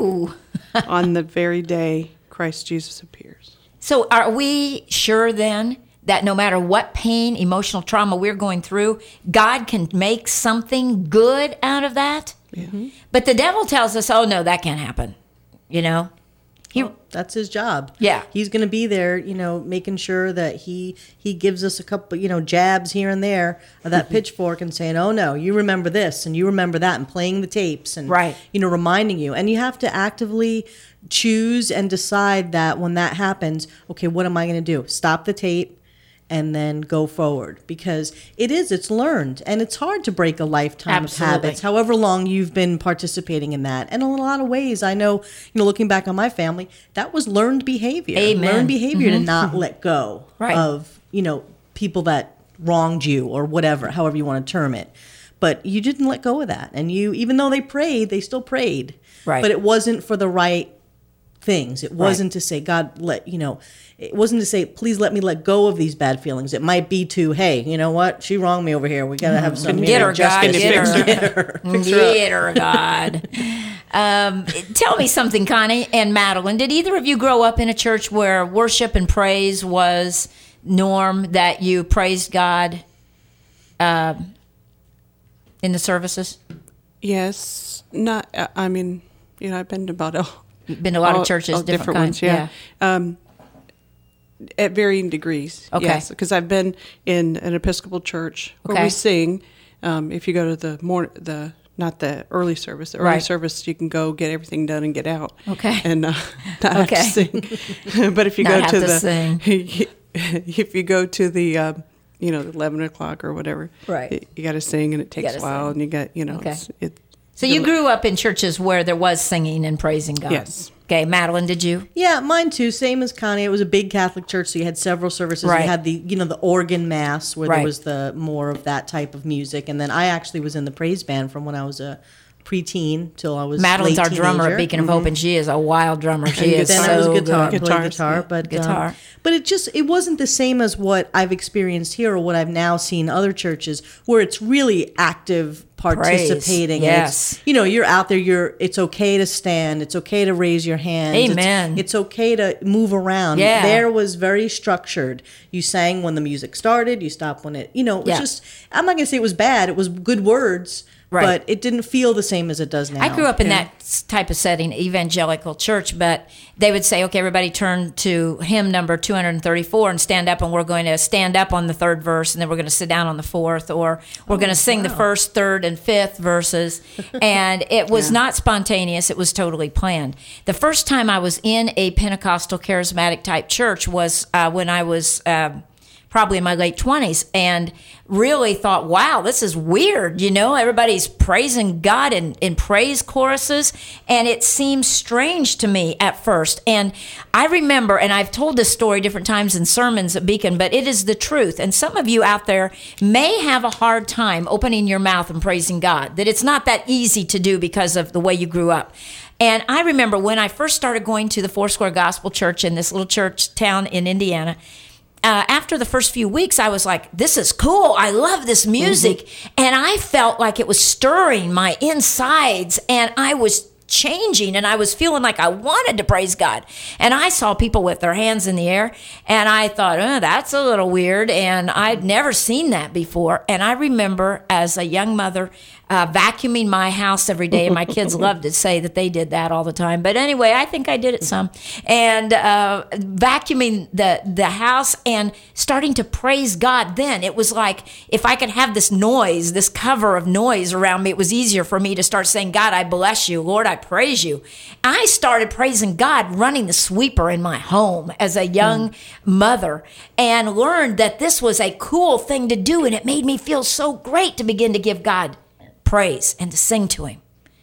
Speaker 3: on the very day Christ Jesus appears.
Speaker 2: So are we sure then that no matter what pain, emotional trauma we're going through, God can make something good out of that? But the devil tells us, oh, no, that can't happen.
Speaker 5: That's his job.
Speaker 2: Yeah.
Speaker 5: He's going to be there, making sure that he gives us a couple, jabs here and there of that pitchfork and saying, oh, no, you remember this and you remember that, and playing the tapes and, reminding you. And you have to actively choose and decide that when that happens, okay, what am I going to do? Stop the tape and then go forward, because it's learned, and it's hard to break a lifetime of habits, however long you've been participating in that. And in a lot of ways, I know, looking back on my family, that was learned behavior.
Speaker 2: Amen.
Speaker 5: Learned behavior to not let go of, people that wronged you or whatever, however you want to term it. But you didn't let go of that. And even though they prayed, they still prayed.
Speaker 2: Right.
Speaker 5: But it wasn't for the right things. It wasn't to say, God, it wasn't to say, please let me let go of these bad feelings. It might be to, hey, you know what? She wronged me over here. We got to have some
Speaker 2: Get her, God.
Speaker 5: justice.
Speaker 2: Get her. Get her, God. Tell me something, Connie and Madeline. Did either of you grow up in a church where worship and praise was Norm, that you praised God in the services?
Speaker 3: Yes, not. I mean, I've been to about
Speaker 2: You've been to a lot of churches, different kinds.
Speaker 3: ones. Yeah. At varying degrees.
Speaker 2: Okay.
Speaker 3: Yes, because I've been in an Episcopal church where
Speaker 2: Okay.
Speaker 3: we sing. If you go to not the early service. The early
Speaker 2: Right.
Speaker 3: service, you can go get everything done and get out.
Speaker 2: Okay.
Speaker 3: And not have to
Speaker 2: Okay.
Speaker 3: sing. But if you
Speaker 2: Not
Speaker 3: go
Speaker 2: have
Speaker 3: to
Speaker 2: to
Speaker 3: the
Speaker 2: sing.
Speaker 3: if you go to the the 11 o'clock or whatever,
Speaker 2: Right.
Speaker 3: you got to sing, and it takes a
Speaker 2: gotta
Speaker 3: while,
Speaker 2: sing.
Speaker 3: and you got
Speaker 2: Okay.
Speaker 3: it.
Speaker 2: So you grew up in churches where there was singing and praising God.
Speaker 3: Yes.
Speaker 2: Okay, Madeline, did you?
Speaker 5: Yeah, mine too. Same as Connie. It was a big Catholic church, so you had several services.
Speaker 2: Right.
Speaker 5: You had the organ mass where
Speaker 2: Right.
Speaker 5: there was the more of that type of music, and then I actually was in the praise band from when I was a preteen till I was
Speaker 2: Madeline's
Speaker 5: late
Speaker 2: our drummer
Speaker 5: teenager.
Speaker 2: at Beacon of Hope, and she is a wild drummer. She is
Speaker 5: Then
Speaker 2: so
Speaker 5: I was
Speaker 2: good.
Speaker 5: guitar, played
Speaker 3: Guitars,
Speaker 5: guitar,
Speaker 3: yeah.
Speaker 5: but
Speaker 2: Guitar.
Speaker 5: but it wasn't the same as what I've experienced here or what I've now seen other churches where it's really active participating.
Speaker 2: Praise,
Speaker 5: And
Speaker 2: yes.
Speaker 5: it's, you're out there. It's okay to stand. It's okay to raise your hands.
Speaker 2: Amen.
Speaker 5: It's okay to move around.
Speaker 2: Yeah.
Speaker 5: There was very structured. You sang when the music started. You stopped when it. It was
Speaker 2: Yeah.
Speaker 5: just. I'm not gonna say it was bad. It was good words.
Speaker 2: Right.
Speaker 5: But it didn't feel the same as it does now.
Speaker 2: I grew up in that type of setting, evangelical church, but they would say, okay, everybody turn to hymn number 234 and stand up, and we're going to stand up on the third verse, and then we're going to sit down on the fourth, or we're going to sing the first, third, and fifth verses. And it was not spontaneous. It was totally planned. The first time I was in a Pentecostal charismatic type church was when I was probably in my late 20s, and really thought, wow, this is weird. Everybody's praising God in praise choruses, and it seemed strange to me at first. And I remember, and I've told this story different times in sermons at Beacon, but it is the truth. And some of you out there may have a hard time opening your mouth and praising God, that it's not that easy to do because of the way you grew up. And I remember when I first started going to the Foursquare Gospel Church in this little church town in Indiana, after the first few weeks, I was like, this is cool. I love this music. And I felt like it was stirring my insides, and I was changing, and I was feeling like I wanted to praise God. And I saw people with their hands in the air, and I thought, oh, that's a little weird. And I'd never seen that before. And I remember as a young mother, vacuuming my house every day, and my kids loved to say that they did that all the time. But anyway, I think I did it some. And vacuuming the house and starting to praise God then. It was like if I could have this noise, this cover of noise around me, it was easier for me to start saying, God, I bless you. Lord, I praise you. I started praising God running the sweeper in my home as a young mother, and learned that this was a cool thing to do, and it made me feel so great to begin to give God praise and to sing to him.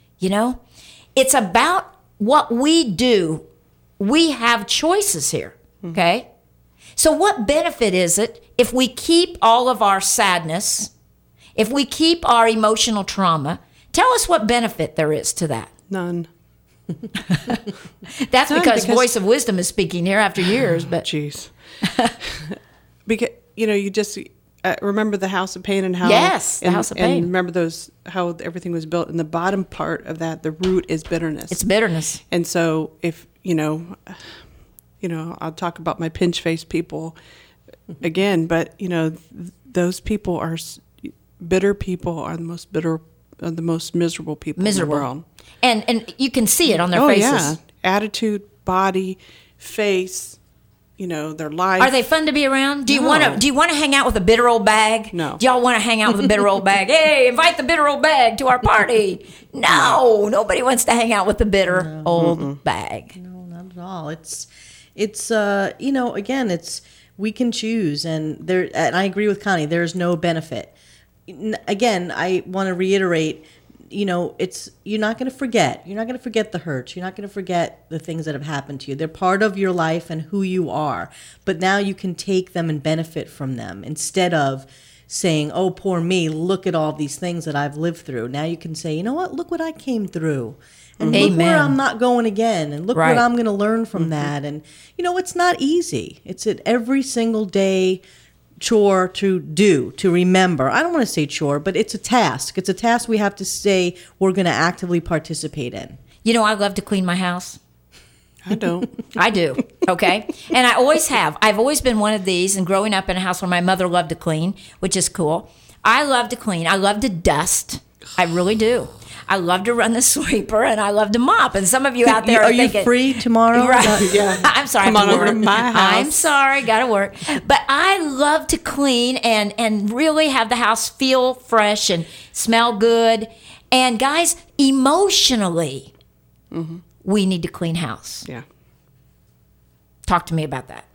Speaker 2: It's about what we do. We have choices here. Okay. So what benefit is it if we keep all of our sadness, if we keep our emotional trauma? Tell us what benefit there is to that.
Speaker 3: None.
Speaker 2: That's
Speaker 3: None,
Speaker 2: because
Speaker 3: because-
Speaker 2: Voice of Wisdom is speaking here after years, but
Speaker 3: Jeez. Because you just remember the House of Pain and how
Speaker 2: Yes, the House of Pain.
Speaker 3: and remember how everything was built. And the bottom part of that, the root is bitterness.
Speaker 2: it's bitterness.
Speaker 3: And so if I'll talk about my pinch face people again, but those people are bitter people are the most bitter, the most miserable people in the world.
Speaker 2: And you can see it on their
Speaker 3: Oh
Speaker 2: faces.
Speaker 3: yeah, attitude, body, face. Their life.
Speaker 2: Are they fun to be around? Do you
Speaker 3: No.
Speaker 2: want to hang out with a bitter old bag?
Speaker 3: No.
Speaker 2: Do y'all want to hang out with a bitter old bag? Hey, invite the bitter old bag to our party. No, nobody wants to hang out with the bitter old bag.
Speaker 5: No, not at all. It's again, it's we can choose, and I agree with Connie. There's no benefit. Again, I want to reiterate. You're not going to forget. You're not going to forget the hurts. You're not going to forget the things that have happened to you. They're part of your life and who you are. But now you can take them and benefit from them instead of saying, "Oh, poor me. Look at all these things that I've lived through." Now you can say, "You know what? Look what I came through." And look where
Speaker 2: Amen.
Speaker 5: I'm not going again. And look
Speaker 2: Right.
Speaker 5: what I'm going to learn from that. And, it's not easy. It's an every single day chore to do, to remember. I don't want to say chore, but it's a task. It's a task we have to say we're going to actively participate in.
Speaker 2: I love to clean my house.
Speaker 3: I don't.
Speaker 2: I do. Okay. And I always have. I've always been one of these. And growing up in a house where my mother loved to clean, which is cool. I love to clean. I love to dust. I really do. I love to run the sweeper and I love to mop. And some of you out there
Speaker 5: Are
Speaker 2: thinking,
Speaker 5: you free tomorrow?
Speaker 2: Right.
Speaker 3: Yeah.
Speaker 2: I'm sorry.
Speaker 3: Come
Speaker 2: I have
Speaker 3: on
Speaker 2: to
Speaker 3: over to
Speaker 2: work.
Speaker 3: my house.
Speaker 2: I'm sorry. Got to work. But I love to clean and really have the house feel fresh and smell good. And guys, emotionally, we need to clean house.
Speaker 3: Yeah.
Speaker 2: Talk to me about that.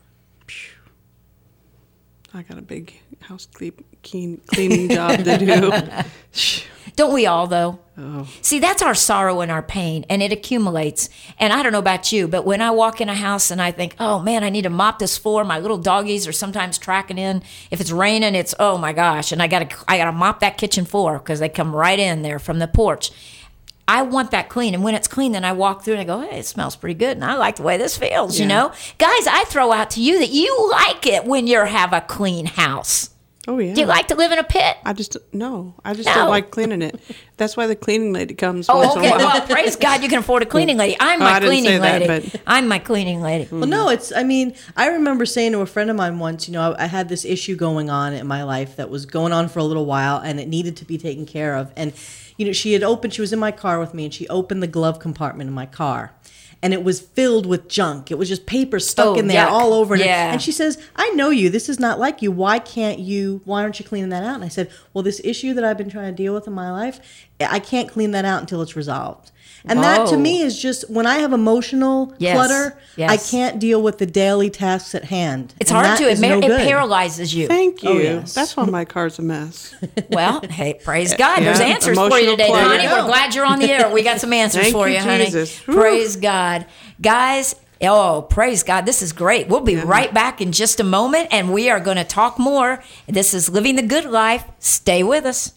Speaker 3: I got a big house cleaning job to do.
Speaker 2: Don't we all, though?
Speaker 3: Oh.
Speaker 2: See, that's our sorrow and our pain, and it accumulates. And I don't know about you, but when I walk in a house and I think, oh, man, I need to mop this floor. My little doggies are sometimes tracking in. If it's raining, it's, oh, my gosh. And I gotta mop that kitchen floor because they come right in there from the porch. I want that clean. And when it's clean, then I walk through and I go, hey, it smells pretty good. And I like the way this feels, you know? Guys, I throw out to you that you like it when you have a clean house.
Speaker 3: Oh, yeah.
Speaker 2: Do you like to live in a pit?
Speaker 3: I just
Speaker 2: No.
Speaker 3: don't like cleaning it. That's why the cleaning lady comes
Speaker 2: Oh,
Speaker 3: once
Speaker 2: okay.
Speaker 3: in a while.
Speaker 2: Well, praise God, you can afford a cleaning lady. I'm
Speaker 3: Oh,
Speaker 2: my
Speaker 3: I didn't say
Speaker 2: cleaning
Speaker 3: that,
Speaker 2: lady.
Speaker 3: but-
Speaker 2: I'm my cleaning lady.
Speaker 5: Well, no, I remember saying to a friend of mine once, I had this issue going on in my life that was going on for a little while and it needed to be taken care of. And, she was in my car with me and she opened the glove compartment in my car. And it was filled with junk. It was just paper stuck in there
Speaker 2: yuck.
Speaker 5: all over.
Speaker 2: Yeah.
Speaker 5: And she says, I know you. This is not like you. Why aren't you cleaning that out? And I said, well, this issue that I've been trying to deal with in my life, I can't clean that out until it's resolved. And that to
Speaker 2: Whoa.
Speaker 5: me is just, when I have emotional
Speaker 2: Yes.
Speaker 5: clutter,
Speaker 2: Yes.
Speaker 5: I can't deal with the daily tasks at hand.
Speaker 2: It's
Speaker 5: And
Speaker 2: hard
Speaker 5: that
Speaker 2: to.
Speaker 5: is
Speaker 2: It
Speaker 5: no good.
Speaker 2: paralyzes you.
Speaker 3: Thank you.
Speaker 5: Oh, yes.
Speaker 3: That's why my car's a mess.
Speaker 2: Well, hey, praise God. There's
Speaker 3: Yeah,
Speaker 2: answers for you
Speaker 3: emotional
Speaker 2: today,
Speaker 3: clutter.
Speaker 2: honey. We're glad you're on the air. We got some answers
Speaker 3: Thank
Speaker 2: for
Speaker 3: you,
Speaker 2: you, honey.
Speaker 3: Jesus. Whew.
Speaker 2: Praise God. Guys, praise God. This is great. We'll be right back in just a moment, and we are going to talk more. This is Living the Good Life. Stay with us.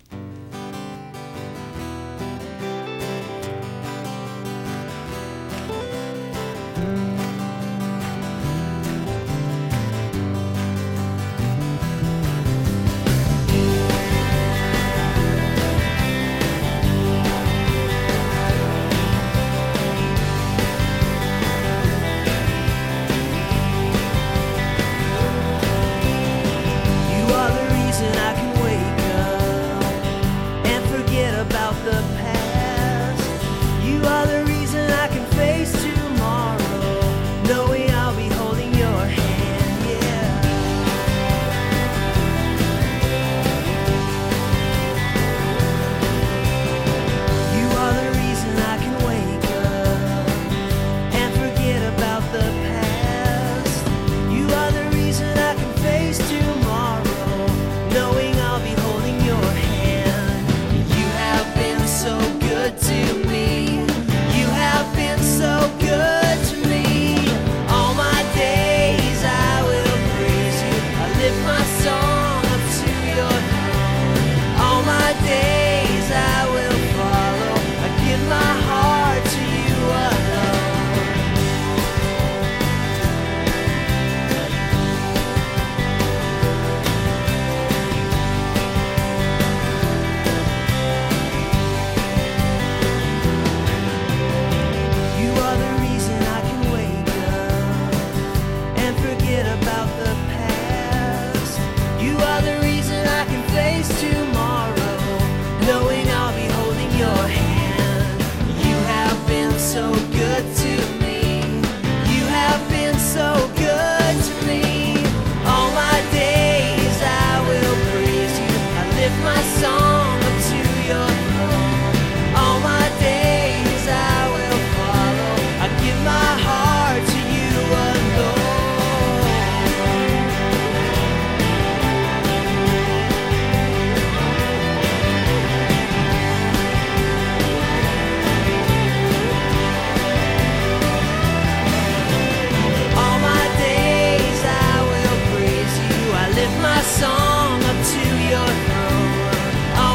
Speaker 4: You are the reason I can wake up and forget about the past. You are the reason I can face tomorrow, knowing I'll be holding your hand, yeah. You are the reason I can wake up and forget about the past. You are the reason I can face tomorrow, knowing I'll be holding your hand. You have been so good to me. You have been so good to me. All my days I will praise you. I lift my song up to your throne. All my days I will follow. I give my heart to you alone. You are the reason I can wake up and forget about the past. You are the reason I can face tomorrow, knowing I'll be holding your hand. You have been so good to me. You have been so good to me. All my days I will praise you. I lift my song up to your throne. All my days I will follow. I give my heart to you alone. All my days I will praise you. I lift my song up to your throne.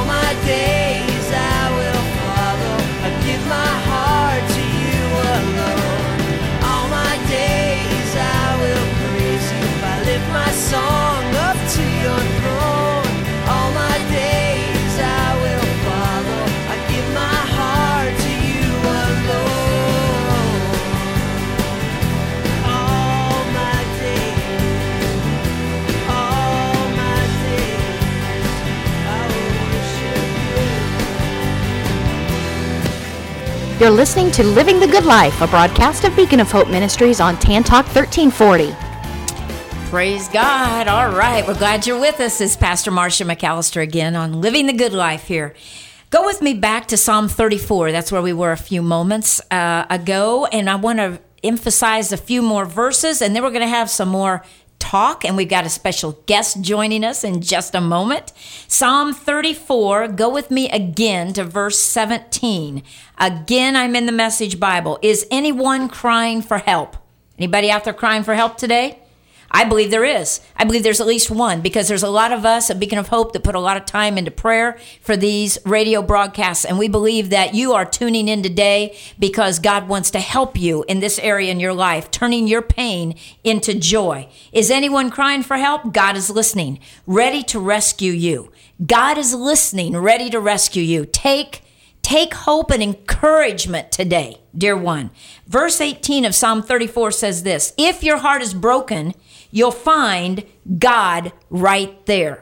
Speaker 1: You're listening to Living the Good Life, a broadcast of Beacon of Hope Ministries on Tan Talk 1340.
Speaker 2: Praise God. All right. We're glad you're with us. This is Pastor Marcia McAllister again on Living the Good Life here. Go with me back to Psalm 34. That's where we were a few moments ago. And I want to emphasize a few more verses, and then we're going to have some more talk, and we've got a special guest joining us in just a moment. Psalm 34, go with me again to verse 17. Again, I'm in the Message Bible. Is anyone crying for help? Anybody out there crying for help today? I believe there is. I believe there's at least one, because there's a lot of us at Beacon of Hope that put a lot of time into prayer for these radio broadcasts, and we believe that you are tuning in today because God wants to help you in this area in your life, turning your pain into joy. Is anyone crying for help? God is listening, ready to rescue you. God is listening, ready to rescue you. Take hope and encouragement today, dear one. Verse 18 of Psalm 34 says this: if your heart is broken, you'll find God right there.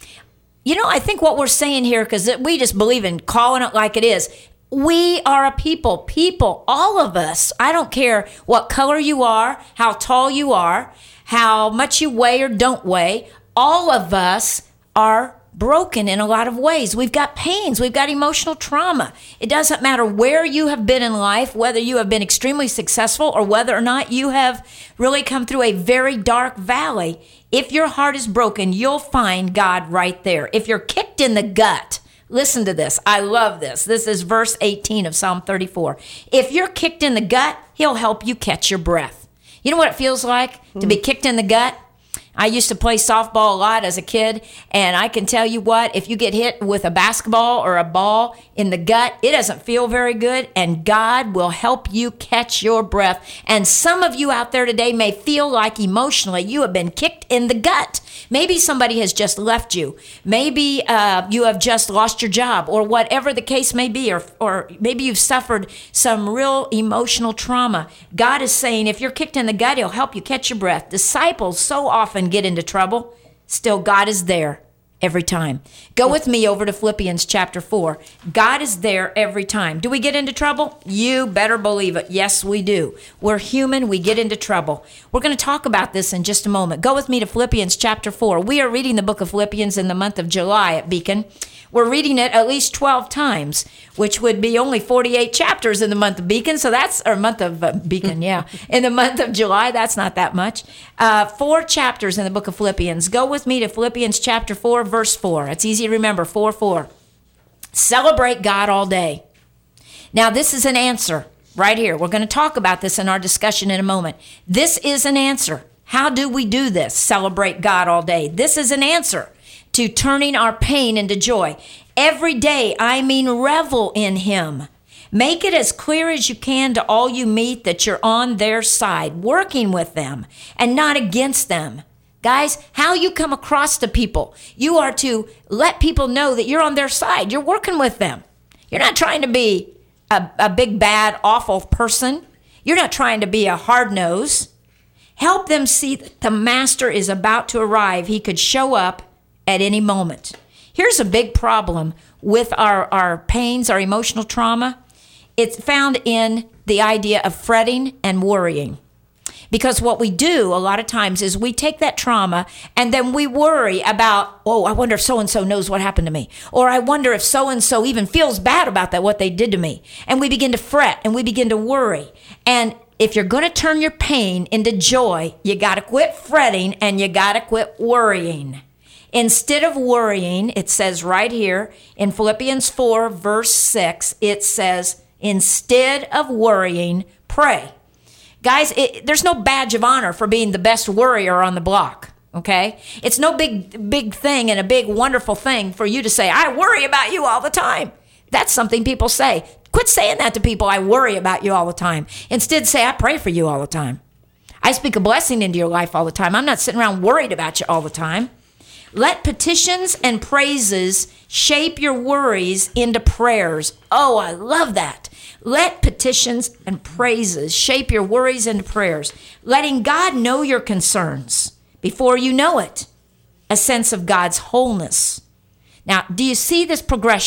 Speaker 2: You know, I think what we're saying here, because we just believe in calling it like it is, we are a people, all of us. I don't care what color you are, how tall you are, how much you weigh or don't weigh. All of us are broken in a lot of ways. We've got pains. We've got emotional trauma. It doesn't matter where you have been in life, whether you have been extremely successful or whether or not you have really come through a very dark valley. If your heart is broken, you'll find God right there. If you're kicked in the gut, listen to this. I love this. This is verse 18 of Psalm 34. If you're kicked in the gut, he'll help you catch your breath. You know what it feels like to be kicked in the gut? I used to play softball a lot as a kid, and I can tell you what, if you get hit with a basketball or a ball in the gut, it doesn't feel very good, and God will help you catch your breath. And some of you out there today may feel like emotionally you have been kicked in the gut. Maybe somebody has just left you. Maybe you have just lost your job, or whatever the case may be, or maybe you've suffered some real emotional trauma. God is saying, if you're kicked in the gut, he'll help you catch your breath. Disciples so often get into trouble. Still, God is there every time. Go with me over to Philippians chapter 4. God is there every time. Do we get into trouble? You better believe it. Yes, we do. We're human. We get into trouble. We're going to talk about this in just a moment. Go with me to Philippians chapter 4. We are reading the book of Philippians in the month of July at Beacon. We're reading it at least 12 times, which would be only 48 chapters in the month of Beacon. So that's, or month of Beacon, yeah. In the month of July, that's not that much. 4 chapters in the book of Philippians. Go with me to Philippians chapter 4, verse 4. It's easy to remember, 4:4. Celebrate God all day. Now, this is an answer right here. We're going to talk about this in our discussion in a moment. This is an answer. How do we do this? Celebrate God all day. This is an answer to turning our pain into joy. Every day, I mean revel in him. Make it as clear as you can to all you meet that you're on their side, working with them and not against them. Guys, how you come across to people, you are to let people know that you're on their side. You're working with them. You're not trying to be a big, bad, awful person. You're not trying to be a hard nose. Help them see that the master is about to arrive. He could show up at any moment. Here's a big problem with our pains, our emotional trauma. It's found in the idea of fretting and worrying. Because what we do a lot of times is we take that trauma and then we worry about, oh, I wonder if so-and-so knows what happened to me. Or I wonder if so-and-so even feels bad about that, what they did to me. And we begin to fret and we begin to worry. And if you're going to turn your pain into joy, you got to quit fretting and you got to quit worrying. Instead of worrying, it says right here in Philippians 4, verse 6, it says, instead of worrying, pray. Guys, there's no badge of honor for being the best worrier on the block, okay? It's no big thing and a big wonderful thing for you to say, I worry about you all the time. That's something people say. Quit saying that to people, I worry about you all the time. Instead, say, I pray for you all the time. I speak a blessing into your life all the time. I'm not sitting around worried about you all the time. Let petitions and praises shape your worries into prayers. Oh, I love that. Let petitions and praises shape your worries into prayers. Letting God know your concerns before you know it. A sense of God's wholeness. Now, do you see this progression?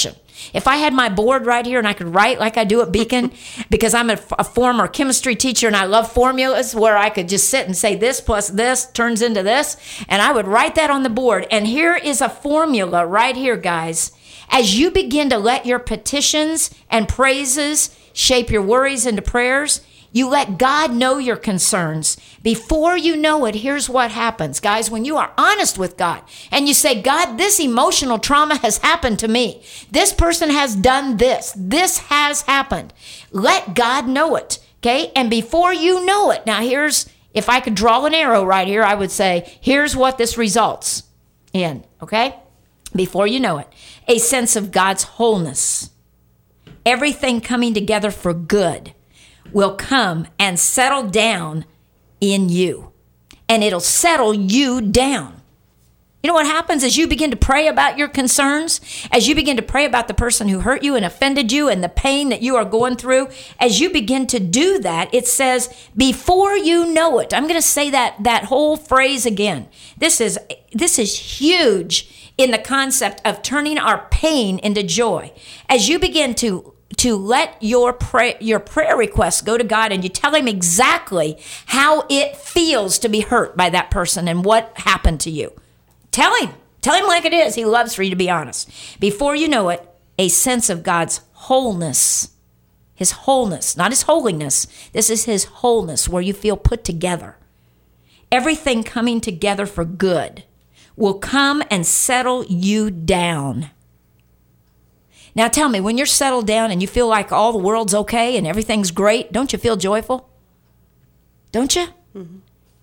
Speaker 2: If I had my board right here and I could write like I do at Beacon, because I'm a former chemistry teacher and I love formulas where I could just sit and say this plus this turns into this, and I would write that on the board. And here is a formula right here, guys. As you begin to let your petitions and praises shape your worries into prayers, you let God know your concerns. Before you know it, here's what happens. Guys, when you are honest with God and you say, God, this emotional trauma has happened to me. This person has done this. This has happened. Let God know it, okay? And before you know it, now here's, if I could draw an arrow right here, I would say, here's what this results in, okay? Before you know it, a sense of God's wholeness. Everything coming together for good will come and settle down in you. And it'll settle you down. You know what happens as you begin to pray about your concerns, as you begin to pray about the person who hurt you and offended you and the pain that you are going through, as you begin to do that, it says, before you know it. I'm going to say that whole phrase again. This is huge in the concept of turning our pain into joy. As you begin to let your prayer requests go to God and you tell him exactly how it feels to be hurt by that person and what happened to you. Tell him like it is. He loves for you to be honest. Before you know it, a sense of God's wholeness, his wholeness, not his holiness. This is his wholeness where you feel put together. Everything coming together for good will come and settle you down. Now tell me, when you're settled down and you feel like all the world's okay and everything's great, don't you feel joyful? Don't you? Mm-hmm.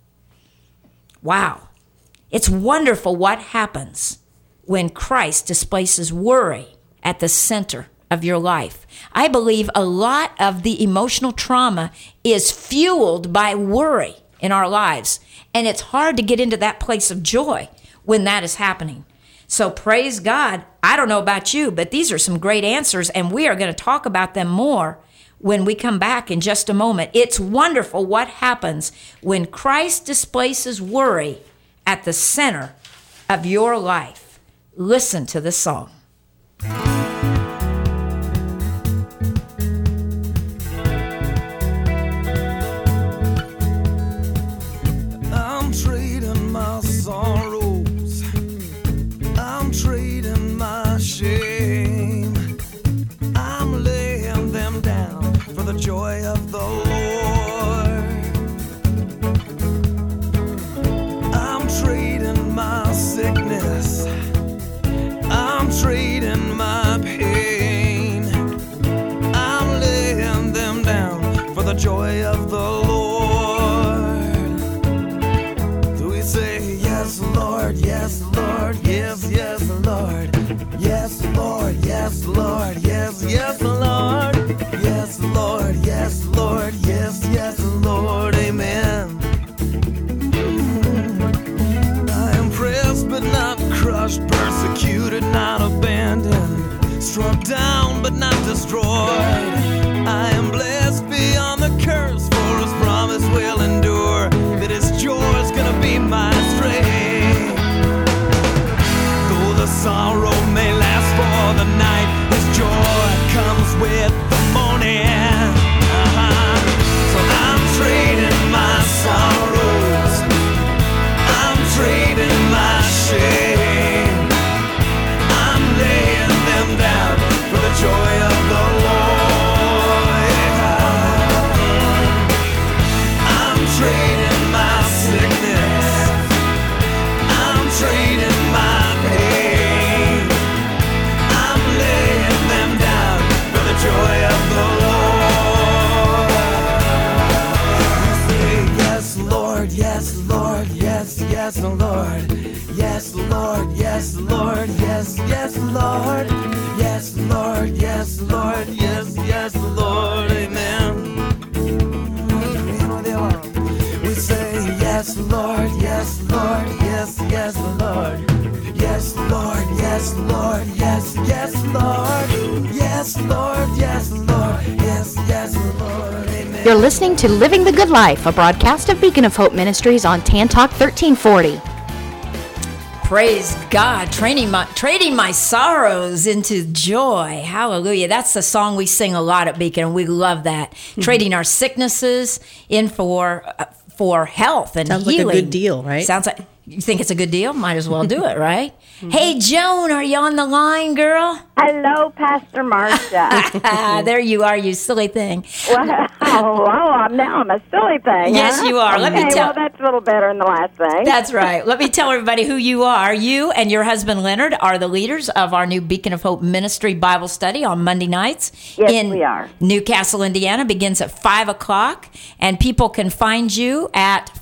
Speaker 2: Wow. It's wonderful what happens when Christ displaces worry at the center of your life. I believe a lot of the emotional trauma is fueled by worry in our lives, and it's hard to get into that place of joy when that is happening. So praise God. I don't know about you, but these are some great answers, and we are going to talk about them more when we come back in just a moment. It's wonderful what happens when Christ displaces worry at the center of your life. Listen to this song.
Speaker 4: I'm trading my sorrows, I'm trading my shame, I'm laying them down for the joy of the Lord. I'm trading my sickness, I'm trading my pain, I'm laying them down for the joy of the Lord. Yes, Lord, yes, Lord, yes, yes, Lord. Yes, Lord, yes, Lord, yes, yes, Lord. Yes, Lord, yes, Lord, yes, yes, Lord, amen. I am pressed but not crushed, persecuted, not abandoned, struck down but not destroyed. I am blessed beyond the curse, for his promise will endure, that his joy is gonna be my strength. Though the sorrow may last for the night, his joy comes with the morning. So I'm trading my sorrows, I'm trading my shame, I'm laying them down for the joy of the Lord. I'm trading my sickness, I'm trading my pain, I'm laying them down for the joy of the Lord. We say yes, Lord, yes, Lord, yes, yes, Lord. Yes, Lord, yes, Lord, yes, yes, Lord. Yes, Lord, yes, Lord, yes, yes, Lord, amen. We say yes, Lord, yes, Lord, yes, yes, Lord. Yes, Lord, yes, Lord, yes, yes, Lord. Yes, Lord, yes, Lord, yes, yes, Lord, amen.
Speaker 1: You're listening to Living the Good Life, a broadcast of Beacon of Hope Ministries on Tan Talk 1340.
Speaker 2: Praise God, trading my sorrows into joy. Hallelujah. That's the song we sing a lot at Beacon, and we love that. Trading our sicknesses in for health and
Speaker 5: Sounds
Speaker 2: healing.
Speaker 5: like a good deal, right?
Speaker 2: Sounds like, you think it's a good deal? Might as well do it, right? Hey, Joan, are you on the line, girl?
Speaker 8: Hello, Pastor Marcia.
Speaker 2: There you are, you silly thing.
Speaker 8: Well, now I'm a silly thing.
Speaker 2: Yes,
Speaker 8: huh?
Speaker 2: you are. Let me
Speaker 8: Okay,
Speaker 2: tell-
Speaker 8: well, that's a little better than the last thing.
Speaker 2: That's right. Let me tell everybody who you are. You and your husband Leonard are the leaders of our new Beacon of Hope Ministry Bible Study on Monday nights.
Speaker 8: Yes, we are.
Speaker 2: Newcastle, Indiana. Begins at 5 o'clock. And people can find you at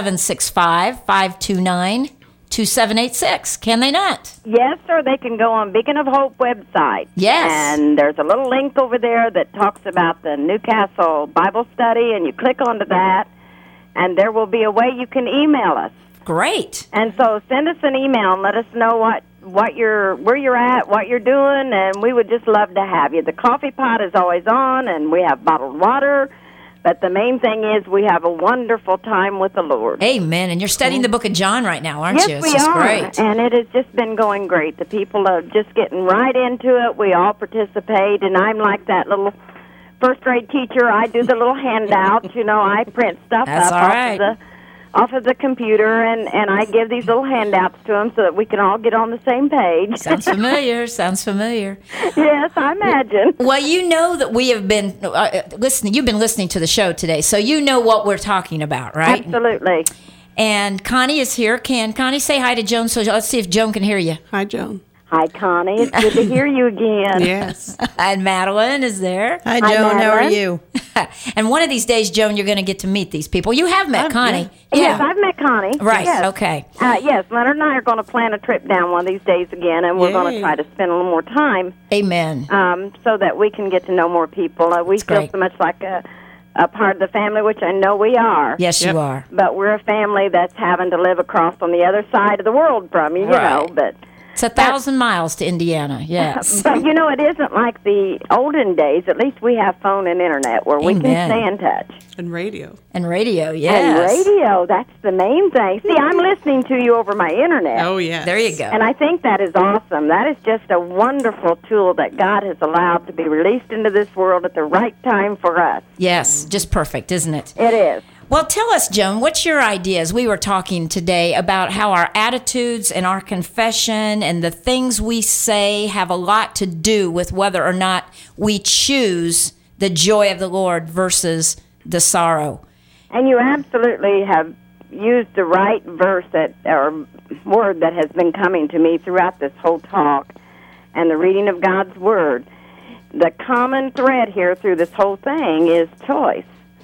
Speaker 2: 765-529-2786. Can they not?
Speaker 8: Yes, or they can go on Beacon of Hope website.
Speaker 2: Yes.
Speaker 8: And there's a little link over there that talks about the Newcastle Bible Study, and you click onto that, and there will be a way you can email us.
Speaker 2: Great.
Speaker 8: And so send us an email and let us know where you're at, what you're doing, and we would just love to have you. The coffee pot is always on, and we have bottled water. But the main thing is we have a wonderful time with the Lord.
Speaker 2: Amen. And you're studying the book of John right now, aren't
Speaker 8: Yes,
Speaker 2: you?
Speaker 8: we
Speaker 2: This is
Speaker 8: are.
Speaker 2: great.
Speaker 8: And it has just been going great. The people are just getting right into it. We all participate, and I'm like that little first-grade teacher. I do the little handouts. I print stuff
Speaker 2: That's
Speaker 8: up
Speaker 2: all right.
Speaker 8: off of the computer, and I give these little handouts to them so that we can all get on the same page.
Speaker 2: Sounds familiar. Sounds familiar.
Speaker 8: Yes, I imagine.
Speaker 2: Well, you know that we have been listening. You've been listening to the show today, so you know what we're talking about, right?
Speaker 8: Absolutely.
Speaker 2: And Connie is here. Can Connie say hi to Joan? So let's see if Joan can hear you.
Speaker 3: Hi, Joan.
Speaker 8: Hi, Connie. It's good to hear you again.
Speaker 3: Yes.
Speaker 2: And Madeline is there.
Speaker 5: Hi,
Speaker 8: Hi,
Speaker 5: Joan. How are
Speaker 8: Madeline.
Speaker 5: you?
Speaker 2: And one of these days, Joan, you're going to get to meet these people. You have met Connie.
Speaker 8: Yes, I've met Connie.
Speaker 2: Right,
Speaker 8: Yes.
Speaker 2: okay.
Speaker 8: Yes, Leonard and I are going to plan a trip down one of these days again, and we're going to
Speaker 3: Yay.
Speaker 8: try to spend a little more time
Speaker 2: Amen.
Speaker 8: so that we can get to know more people. We feel
Speaker 2: great.
Speaker 8: so much like a part of the family, which I know we are.
Speaker 2: Yes,
Speaker 3: Yep.
Speaker 2: you are.
Speaker 8: But we're a family that's having to live across on the other side of the world from you,
Speaker 2: Right.
Speaker 8: But
Speaker 2: It's 1,000 miles to Indiana. Yes.
Speaker 8: but it isn't like the olden days. At least we have phone and internet where we
Speaker 2: Amen.
Speaker 8: can stay in touch.
Speaker 3: And radio.
Speaker 2: And radio.
Speaker 8: And
Speaker 2: Yes.
Speaker 8: radio, that's the main thing. See, I'm listening to you over my internet.
Speaker 3: Oh, yes.
Speaker 2: There you go.
Speaker 8: And I think that is awesome. That is just a wonderful tool that God has allowed to be released into this world at the right time for us.
Speaker 2: Yes. Just perfect, isn't it?
Speaker 8: It is.
Speaker 2: Well, tell us, Joan, what's your ideas? We were talking today about how our attitudes and our confession and the things we say have a lot to do with whether or not we choose the joy of the Lord versus the sorrow.
Speaker 8: And you absolutely have used the right verse or word that has been coming to me throughout this whole talk and the reading of God's Word. The common thread here through this whole thing is choice.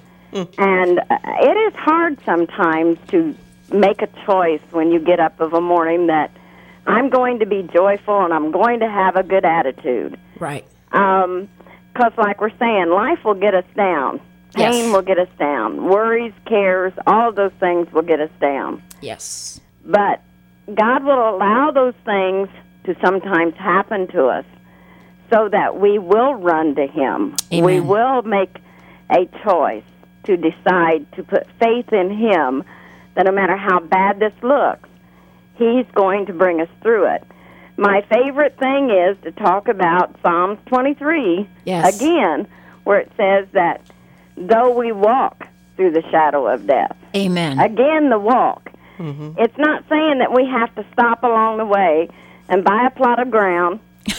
Speaker 8: And it is hard sometimes to make a choice when you get up of a morning that I'm going to be joyful and I'm going to have a good attitude.
Speaker 2: Right.
Speaker 8: Because like we're saying, life will get us down. Pain
Speaker 2: Yes.
Speaker 8: will get us down. Worries, cares, all of those things will get us down.
Speaker 2: Yes.
Speaker 8: But God will allow those things to sometimes happen to us so that we will run to Him.
Speaker 2: Amen.
Speaker 8: We will make a choice to decide to put faith in Him that no matter how bad this looks, He's going to bring us through it. My favorite thing is to talk about Psalms 23
Speaker 2: Yes.
Speaker 8: again, where it says that though we walk through the shadow of death,
Speaker 2: Amen.
Speaker 8: again, the walk. It's not saying that we have to stop along the way and buy a plot of ground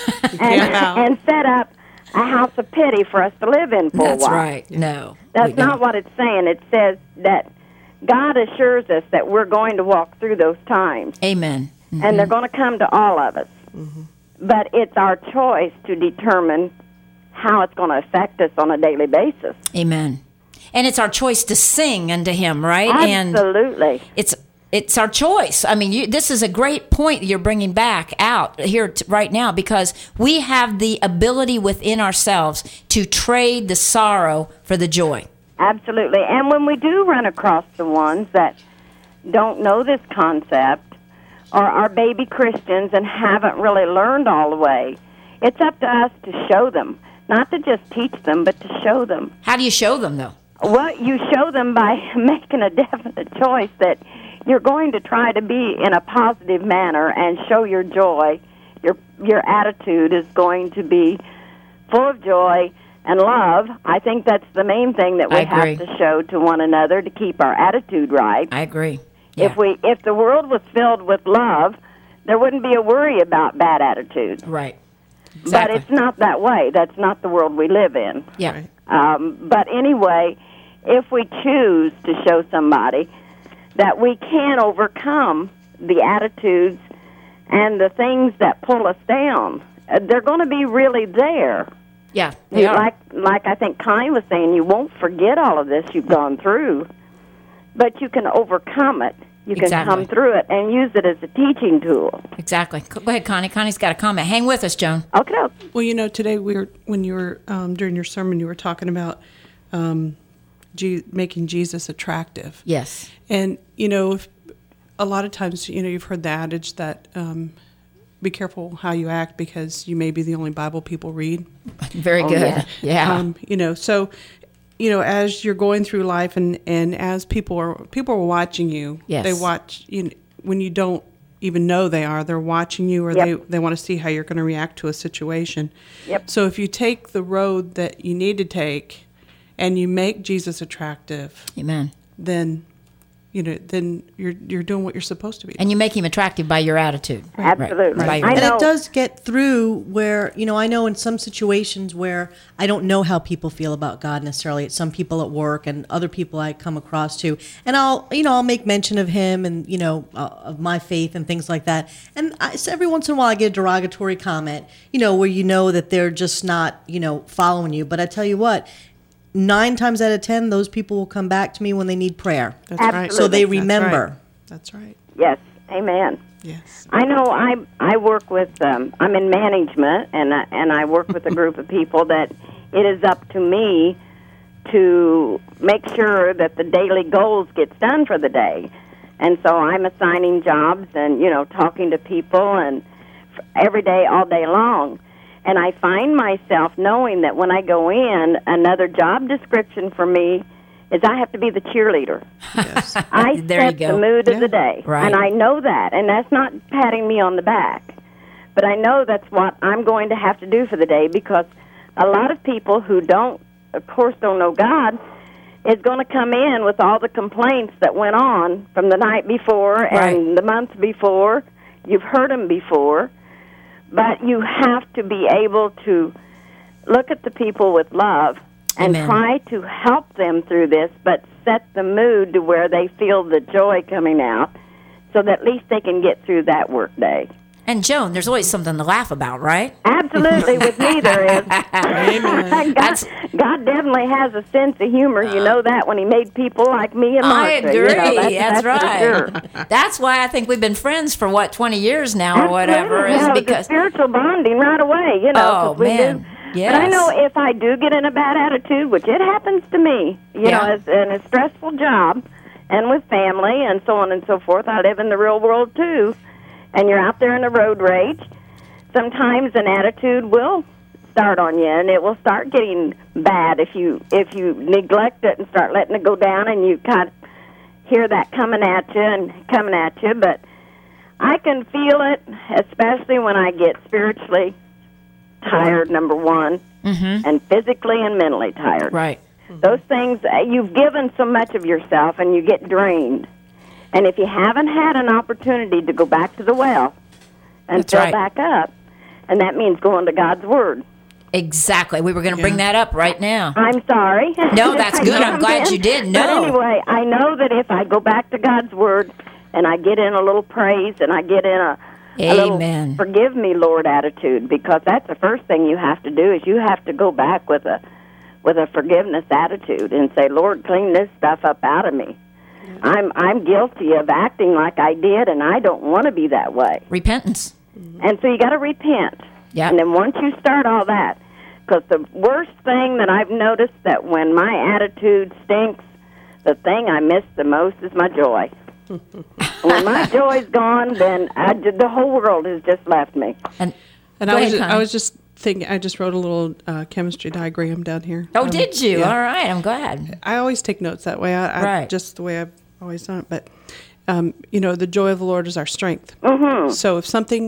Speaker 8: and set up a house of pity for us to live in for
Speaker 2: That's
Speaker 8: a while.
Speaker 2: right. No.
Speaker 8: That's
Speaker 2: we don't.
Speaker 8: not what it's saying. It says that God assures us that we're going to walk through those times,
Speaker 2: Amen.
Speaker 8: and they're going to come to all of us. But it's our choice to determine how it's going to affect us on a daily basis.
Speaker 2: Amen. And it's our choice to sing unto Him, right?
Speaker 8: Absolutely.
Speaker 2: And it's our choice. I mean, this is a great point you're bringing back out here right now, because we have the ability within ourselves to trade the sorrow for the joy.
Speaker 8: Absolutely. And when we do run across the ones that don't know this concept or are baby Christians and haven't really learned all the way, it's up to us to show them, not to just teach them, but to show them.
Speaker 2: How do you show them, though?
Speaker 8: Well, you show them by making a definite choice that you're going to try to be in a positive manner and show your joy, your attitude is going to be full of joy and love. I think that's the main thing that we have to show to one another to keep our attitude right.
Speaker 2: I agree. Yeah.
Speaker 8: If the world was filled with love, there wouldn't be a worry about bad attitudes.
Speaker 2: Right. Exactly.
Speaker 8: But it's not that way. That's not the world we live in.
Speaker 2: Yeah.
Speaker 8: But anyway, if we choose to show somebody that we can overcome the attitudes and the things that pull us down, they're going to be really there.
Speaker 2: Yeah, they are.
Speaker 8: Like I think Connie was saying, you won't forget all of this you've gone through, but you can overcome it. You can come through it and use it as a teaching tool.
Speaker 2: Exactly. Go ahead, Connie. Connie's got a comment. Hang with us, Joan.
Speaker 8: Okay.
Speaker 3: Well, you know, today when you were during your sermon, you were talking about making Jesus attractive.
Speaker 2: Yes.
Speaker 3: And you know, a lot of times, you know, you've heard the adage that be careful how you act because you may be the only Bible people read.
Speaker 2: Very good. Yeah.
Speaker 3: You know, so. You know, as you're going through life and as people are watching you,
Speaker 2: yes.
Speaker 3: They watch you when you don't even know they're watching you, or they want to see how you're going to react to a situation.
Speaker 8: Yep.
Speaker 3: So if you take the road that you need to take and you make Jesus attractive,
Speaker 2: amen,
Speaker 3: then you know, then you're doing what you're supposed to be.
Speaker 2: And you make him attractive by your attitude.
Speaker 8: Absolutely.
Speaker 2: Right.
Speaker 5: And it does get through where, you know, I know in some situations where I don't know how people feel about God necessarily. It's some people at work and other people I come across too. And I'll make mention of him and, you know, of my faith and things like that. And so every once in a while I get a derogatory comment, you know, where you know that they're just not, you know, following you. But I tell you what, 9 times out of 10, those people will come back to me when they need prayer.
Speaker 3: That's right.
Speaker 5: So they remember.
Speaker 3: That's right.
Speaker 8: Yes. Amen.
Speaker 3: Yes.
Speaker 8: I know. I work with. I'm in management, and I work with a group of people that it is up to me to make sure that the daily goals gets done for the day, and so I'm assigning jobs and talking to people and every day, all day long. And I find myself knowing that when I go in, another job description for me is I have to be the cheerleader.
Speaker 3: Yes.
Speaker 8: I set the mood of the day.
Speaker 2: Right.
Speaker 8: And I know that. And that's not patting me on the back. But I know that's what I'm going to have to do for the day because a lot of people who don't know God is going to come in with all the complaints that went on from the night before and the month before. You've heard them before. But you have to be able to look at the people with love and try to help them through this, but set the mood to where they feel the joy coming out so that at least they can get through that work day.
Speaker 2: And Joan, there's always something to laugh about, right?
Speaker 8: Absolutely. With me, there is. God definitely has a sense of humor. You know that when he made people like me and Martha.
Speaker 2: I agree.
Speaker 8: That's
Speaker 2: right.
Speaker 8: Sure.
Speaker 2: That's why I think we've been friends for, 20 years now or whatever.
Speaker 8: Is
Speaker 2: because
Speaker 8: the spiritual bonding right away,
Speaker 2: Oh, man. Yes.
Speaker 8: But I know if I do get in a bad attitude, which it happens to me, know, as in a stressful job and with family and so on and so forth, I live in the real world too. And you're out there in a road rage, sometimes an attitude will start on you, and it will start getting bad if you neglect it and start letting it go down, and you kind of hear that coming at you. But I can feel it, especially when I get spiritually tired, number one, and physically and mentally tired.
Speaker 2: Right.
Speaker 8: Those things, you've given so much of yourself, and you get drained. And if you haven't had an opportunity to go back to the well and fill back up, and that means going to God's Word.
Speaker 2: Exactly. We were going to bring that up right now.
Speaker 8: I'm sorry.
Speaker 2: No, that's good. I'm glad you did. No.
Speaker 8: But anyway, I know that if I go back to God's Word and I get in a little praise and I get in a little forgive me, Lord attitude, because that's the first thing you have to do is you have to go back with a forgiveness attitude and say, Lord, clean this stuff up out of me. I'm guilty of acting like I did, and I don't want to be that way.
Speaker 2: Repentance.
Speaker 8: And so you got to repent.
Speaker 2: Yeah.
Speaker 8: And then once you start all that, because the worst thing that I've noticed that when my attitude stinks, the thing I miss the most is my joy. When my joy's gone, then the whole world has just left me.
Speaker 2: And
Speaker 3: I was just thinking, I just wrote a little chemistry diagram down here.
Speaker 2: Oh, did you?
Speaker 3: Yeah.
Speaker 2: All right, I'm glad.
Speaker 3: I always take notes that way.
Speaker 2: Right.
Speaker 3: Just the way I've always done it. But The joy of the Lord is our strength. So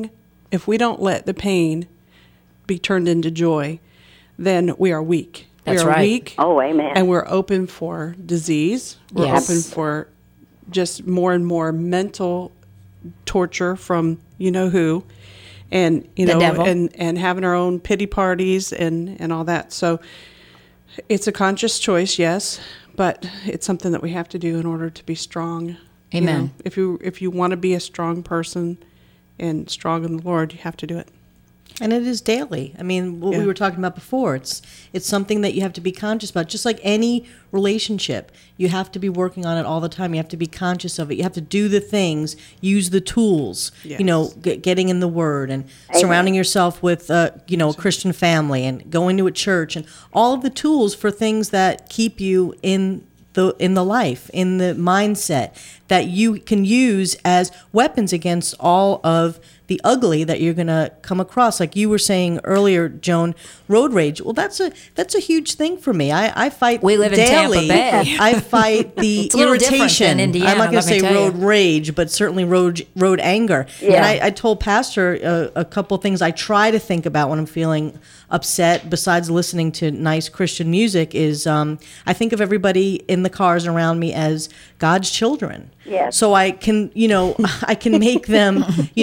Speaker 3: if we don't let the pain be turned into joy, then we are weak.
Speaker 2: That's
Speaker 3: we are
Speaker 2: right.
Speaker 3: weak.
Speaker 8: Oh, amen.
Speaker 3: And we're open for disease. We're
Speaker 2: Yes.
Speaker 3: open for just more and more mental torture from who, and
Speaker 2: The devil.
Speaker 3: and having our own pity parties and all that. So it's a conscious choice, yes, but it's something that we have to do in order to be strong.
Speaker 2: Amen.
Speaker 3: If you want to be a strong person and strong in the Lord, you have to do it.
Speaker 5: And it is daily. I mean, what we were talking about before, it's something that you have to be conscious about. Just like any relationship, you have to be working on it all the time. You have to be conscious of it. You have to do the things, use the tools,
Speaker 3: Yes.
Speaker 5: getting in the Word and surrounding yourself with, a Christian family and going to a church and all of the tools for things that keep you in the life, in the mindset that you can use as weapons against all of the ugly that you're going to come across. Like you were saying earlier, Joan, road rage. Well, that's a huge thing for me. I fight
Speaker 2: We live in
Speaker 5: daily.
Speaker 2: Tampa Bay.
Speaker 5: I fight the
Speaker 2: It's a little different
Speaker 5: irritation.
Speaker 2: than Indiana,
Speaker 5: I'm not going
Speaker 2: let
Speaker 5: to
Speaker 2: me
Speaker 5: say
Speaker 2: tell you.
Speaker 5: road rage, but certainly road anger.
Speaker 8: Yeah.
Speaker 5: And I told Pastor a couple things I try to think about when I'm feeling upset, besides listening to nice Christian music, is I think of everybody in the cars around me as God's children.
Speaker 8: Yes.
Speaker 5: So I can, I can make them,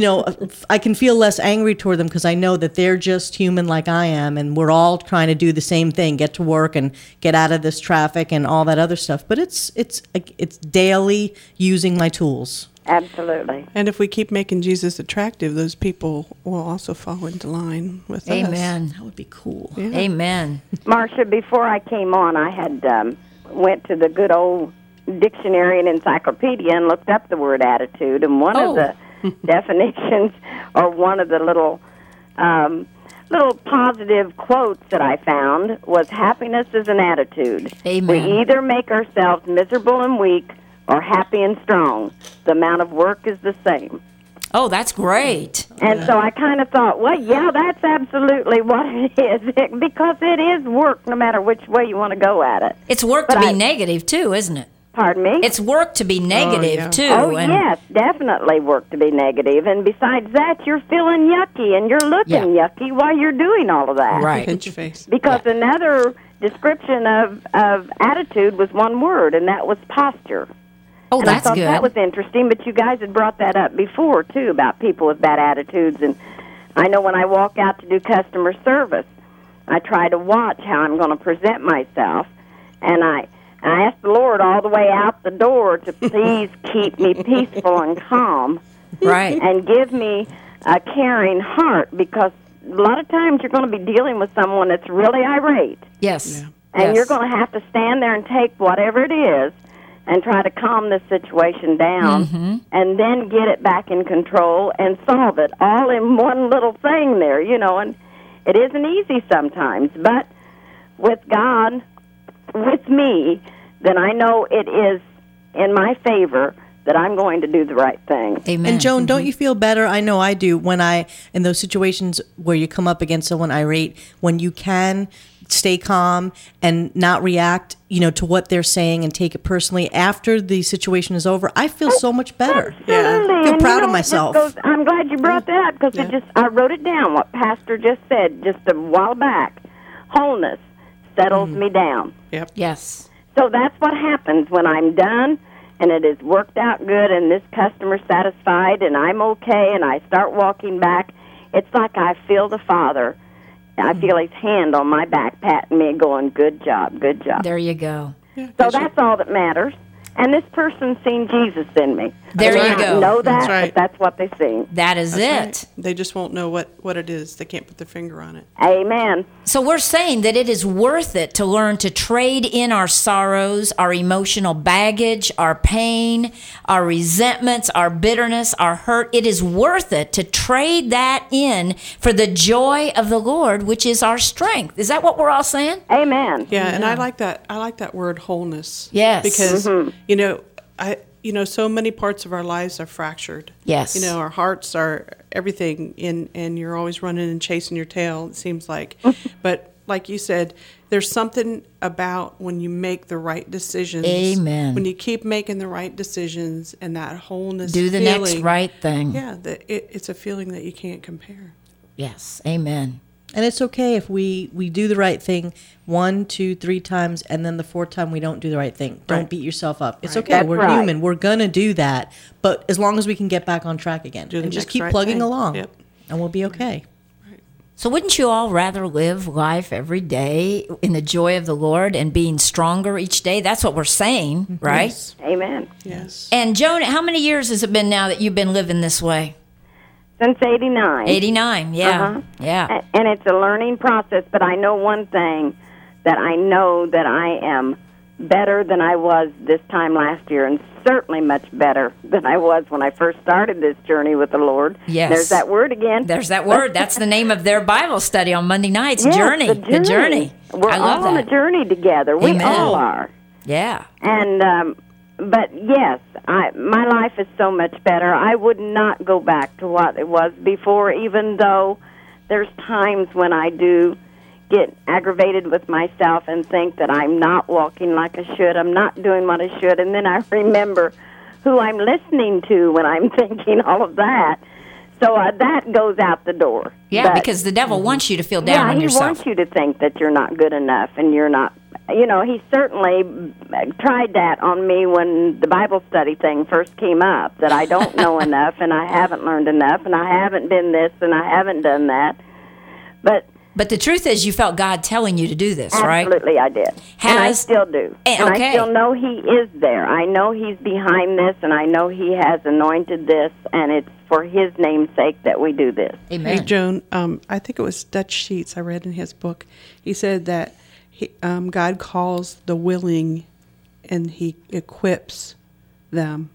Speaker 5: I can feel less angry toward them because I know that they're just human like I am, and we're all trying to do the same thing: get to work and get out of this traffic and all that other stuff. But it's daily using my tools.
Speaker 8: Absolutely.
Speaker 3: And if we keep making Jesus attractive, those people will also fall into line with us.
Speaker 2: Amen.
Speaker 5: That would be cool.
Speaker 2: Amen.
Speaker 8: Marcia, before I came on, I had went to the good old dictionary and encyclopedia and looked up the word attitude, and one of the definitions, or one of the little positive quotes that I found, was happiness is an attitude.
Speaker 2: Amen.
Speaker 8: We either make ourselves miserable and weak or happy and strong. The amount of work is the same.
Speaker 2: Oh, that's great.
Speaker 8: And so I kind of thought, well, yeah, that's absolutely what it is, because it is work no matter which way you want to go at it.
Speaker 2: It's work to be negative, too, isn't it?
Speaker 8: Pardon me?
Speaker 2: It's work to be negative,
Speaker 3: yeah.
Speaker 2: too.
Speaker 8: Oh,
Speaker 2: and
Speaker 8: yes, definitely work to be negative. And besides that, you're feeling yucky and you're looking yucky while you're doing all of that.
Speaker 2: Right.
Speaker 3: Pinch your face.
Speaker 8: Because another description of attitude was one word, and that was posture.
Speaker 2: Oh,
Speaker 8: And I
Speaker 2: that's
Speaker 8: thought
Speaker 2: good.
Speaker 8: that was interesting, but you guys had brought that up before, too, about people with bad attitudes. And I know when I walk out to do customer service, I try to watch how I'm going to present myself, and I ask the Lord all the way out the door to please keep me peaceful and calm,
Speaker 2: Right.
Speaker 8: and give me a caring heart, because a lot of times you're going to be dealing with someone that's really irate,
Speaker 2: Yes.
Speaker 8: and
Speaker 2: Yes.
Speaker 8: you're going to have to stand there and take whatever it is and try to calm the situation down, and then get it back in control and solve it all in one little thing there, and it isn't easy sometimes, but with God, with me, then I know it is in my favor that I'm going to do the right thing.
Speaker 2: Amen.
Speaker 5: And Joan, don't you feel better? I know I do when in those situations where you come up against someone irate, when you can stay calm and not react, to what they're saying and take it personally after the situation is over. I feel so much better.
Speaker 8: Absolutely.
Speaker 5: I feel
Speaker 8: And
Speaker 5: proud of
Speaker 8: it
Speaker 5: myself.
Speaker 8: just goes- I'm glad you brought that, because I wrote it down, what Pastor just said just a while back. Wholeness settles me down.
Speaker 3: Yep.
Speaker 2: Yes.
Speaker 8: So that's what happens when I'm done and it has worked out good and this customer's satisfied and I'm okay and I start walking back. It's like I feel the Father. I feel His hand on my back patting me and going, good job, good job.
Speaker 2: There you go.
Speaker 8: So that's all that matters. And this person's seen Jesus in me.
Speaker 2: There
Speaker 8: They may
Speaker 2: you
Speaker 8: not
Speaker 2: go.
Speaker 8: know that,
Speaker 3: That's right.
Speaker 8: but that's what they see.
Speaker 2: That is it.
Speaker 3: Right. They just won't know what it is. They can't put their finger on it.
Speaker 8: Amen.
Speaker 2: So we're saying that it is worth it to learn to trade in our sorrows, our emotional baggage, our pain, our resentments, our bitterness, our hurt. It is worth it to trade that in for the joy of the Lord, which is our strength. Is that what we're all saying?
Speaker 8: Amen.
Speaker 3: Yeah, and I like that word wholeness.
Speaker 2: Yes.
Speaker 3: Because so many parts of our lives are fractured.
Speaker 2: Yes.
Speaker 3: Our hearts are everything and you're always running and chasing your tail, it seems like. But like you said, there's something about when you make the right decisions.
Speaker 2: Amen.
Speaker 3: When you keep making the right decisions and that wholeness
Speaker 2: Do the
Speaker 3: feeling,
Speaker 2: next right thing.
Speaker 3: Yeah, it's a feeling that you can't compare.
Speaker 2: Yes. Amen.
Speaker 5: And it's okay if we do the right thing 1, 2, 3 times, and then the 4th time we don't do the right thing. Don't
Speaker 3: Right.
Speaker 5: beat yourself up. It's
Speaker 3: Right.
Speaker 5: okay.
Speaker 8: That's
Speaker 5: We're
Speaker 8: right.
Speaker 5: human. We're going to do that. But as long as we can get back on track again
Speaker 3: Do the
Speaker 5: and just
Speaker 3: next
Speaker 5: keep
Speaker 3: right
Speaker 5: plugging
Speaker 3: thing.
Speaker 5: along,
Speaker 3: Yep.
Speaker 5: and we'll be okay.
Speaker 2: So wouldn't you all rather live life every day in the joy of the Lord and being stronger each day? That's what we're saying, right?
Speaker 3: Yes.
Speaker 8: Amen.
Speaker 3: Yes.
Speaker 2: And Joan, how many years has it been now that you've been living this way?
Speaker 8: Since 89.
Speaker 2: 89, yeah.
Speaker 8: Uh-huh.
Speaker 2: Yeah.
Speaker 8: And it's a learning process, but I know one thing, that I know that I am better than I was this time last year, and certainly much better than I was when I first started this journey with the Lord.
Speaker 2: Yes.
Speaker 8: There's that word again.
Speaker 2: There's that word. That's the name of their Bible study on Monday nights.
Speaker 8: Yes,
Speaker 2: Journey. The journey.
Speaker 8: We're
Speaker 2: I love
Speaker 8: all on a
Speaker 2: that.
Speaker 8: journey together. We
Speaker 2: Amen.
Speaker 8: all are.
Speaker 2: Yeah.
Speaker 8: And but yes, my life is so much better. I would not go back to what it was before, even though there's times when I do get aggravated with myself and think that I'm not walking like I should, I'm not doing what I should, and then I remember who I'm listening to when I'm thinking all of that. So that goes out the door.
Speaker 2: Yeah,
Speaker 8: But-
Speaker 2: because the devil wants you to feel down on
Speaker 8: he
Speaker 2: yourself.
Speaker 8: wants you to think that you're not good enough and you're not. You know, he certainly tried that on me when the Bible study thing first came up, that I don't know enough and I haven't learned enough and I haven't been this and I haven't done that. But
Speaker 2: the truth is you felt God telling you to do this, right?
Speaker 8: absolutely I did. And I still do. And
Speaker 2: okay.
Speaker 8: I still know he is there. I know he's behind this, and I know he has anointed this, and it's for his name's sake that we do this.
Speaker 2: Amen.
Speaker 3: Hey, Joan, I think it was Dutch Sheets I read in his book. He said that God calls the willing and he equips them.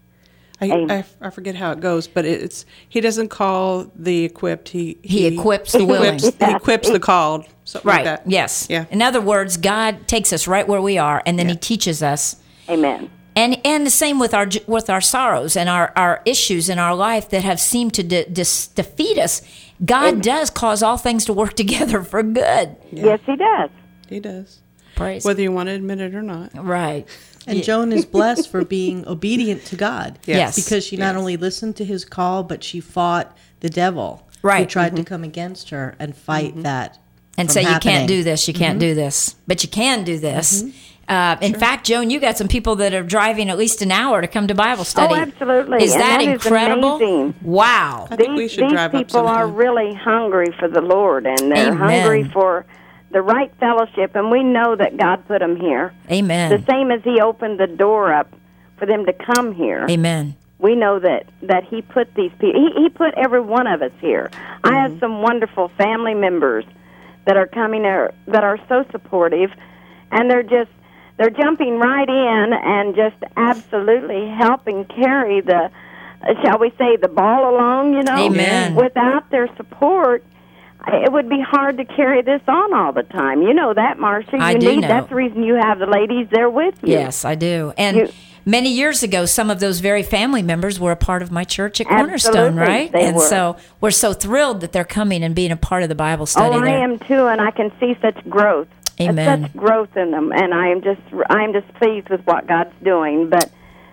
Speaker 3: I forget how it goes, but he doesn't call the equipped. He
Speaker 2: equips the willing.
Speaker 3: He equips the called. Something
Speaker 2: Right.
Speaker 3: like that.
Speaker 2: Yes.
Speaker 3: Yeah.
Speaker 2: In other words, God takes us right where we are, and then He teaches us.
Speaker 8: Amen.
Speaker 2: And the same with our sorrows and our issues in our life that have seemed to defeat us. God does cause all things to work together for good.
Speaker 8: Yes, he does.
Speaker 3: He does.
Speaker 2: Praise.
Speaker 3: Whether you want to admit it or not.
Speaker 2: Right.
Speaker 5: And Joan is blessed for being obedient to God.
Speaker 2: Yes.
Speaker 5: Because she not only listened to his call, but she fought the devil who
Speaker 2: Right.
Speaker 5: tried to come against her and fight that.
Speaker 2: And
Speaker 5: from
Speaker 2: say, you
Speaker 5: happening.
Speaker 2: can't do this, you can't do this. But you can do this. In fact, Joan, you got some people that are driving at least an hour to come to Bible study.
Speaker 8: Oh, absolutely.
Speaker 2: Is
Speaker 8: And
Speaker 2: that
Speaker 8: that is
Speaker 2: incredible?
Speaker 8: amazing.
Speaker 2: Wow.
Speaker 3: I think we should
Speaker 8: these
Speaker 3: drive up
Speaker 8: people are
Speaker 3: sometime.
Speaker 8: really hungry for the Lord, and they're
Speaker 2: Amen.
Speaker 8: hungry for the right fellowship, and we know that God put them here.
Speaker 2: Amen.
Speaker 8: The same as he opened the door up for them to come here.
Speaker 2: Amen.
Speaker 8: We know that he put these people, he put every one of us here. I have some wonderful family members that are coming there that are so supportive, and they're jumping right in and just absolutely helping carry the, shall we say, the ball along, you know.
Speaker 2: Amen.
Speaker 8: Without their support, it would be hard to carry this on all the time. You know that, Marcia.
Speaker 2: I do know.
Speaker 8: That's the reason you have the ladies there with you.
Speaker 2: Yes, I do. And many years ago, some of those very family members were a part of my church at Cornerstone,
Speaker 8: Absolutely,
Speaker 2: right?
Speaker 8: they
Speaker 2: And
Speaker 8: were.
Speaker 2: so we're so thrilled that they're coming and being a part of the Bible study
Speaker 8: Oh, I
Speaker 2: there.
Speaker 8: am too, and I can see such growth.
Speaker 2: Amen.
Speaker 8: Such growth in them, and I'm just pleased with what God's doing. But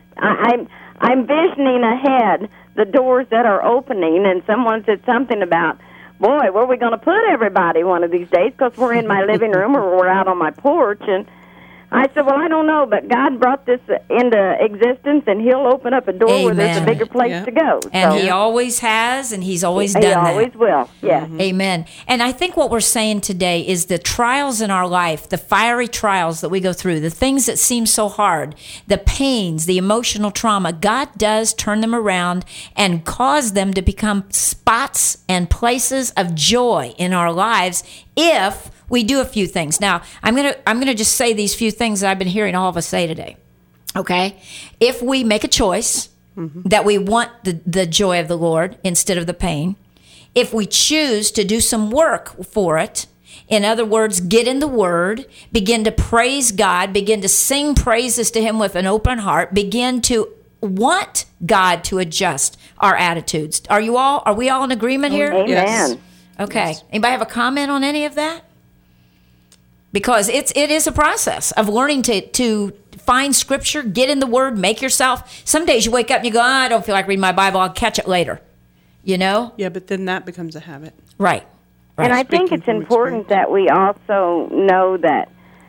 Speaker 8: I'm visioning ahead the doors that are opening, and someone said something about, boy, where are we going to put everybody one of these days? Because we're in my living room or we're out on my porch, and I said, well, I don't know, but God brought this into existence, and He'll open up a door where there's a
Speaker 2: Amen.
Speaker 8: bigger place
Speaker 3: Yeah.
Speaker 8: to go.
Speaker 2: And
Speaker 8: So
Speaker 2: He always has, and He's always
Speaker 8: He
Speaker 2: done
Speaker 8: always
Speaker 2: that.
Speaker 8: will, yes.
Speaker 2: Amen. And I think what we're saying today is the trials in our life, the fiery trials that we go through, the things that seem so hard, the pains, the emotional trauma, God does turn them around and cause them to become spots and places of joy in our lives if we do a few things. Now, I'm gonna just say these few things that I've been hearing all of us say today. Okay? If we make a choice that we want the joy of the Lord instead of the pain, if we choose to do some work for it, in other words, get in the Word, begin to praise God, begin to sing praises to Him with an open heart, begin to want God to adjust our attitudes. Are we all in agreement here?
Speaker 8: Amen.
Speaker 3: Yes.
Speaker 2: Okay. Anybody have a comment on any of that? because it is a process of learning to find Scripture, get in the Word, make yourself. Some days you wake up and you go, I don't feel like reading my Bible. I'll catch it later. You know?
Speaker 3: Yeah, but then that becomes a habit.
Speaker 2: Right.
Speaker 8: And I think it's important that we also know that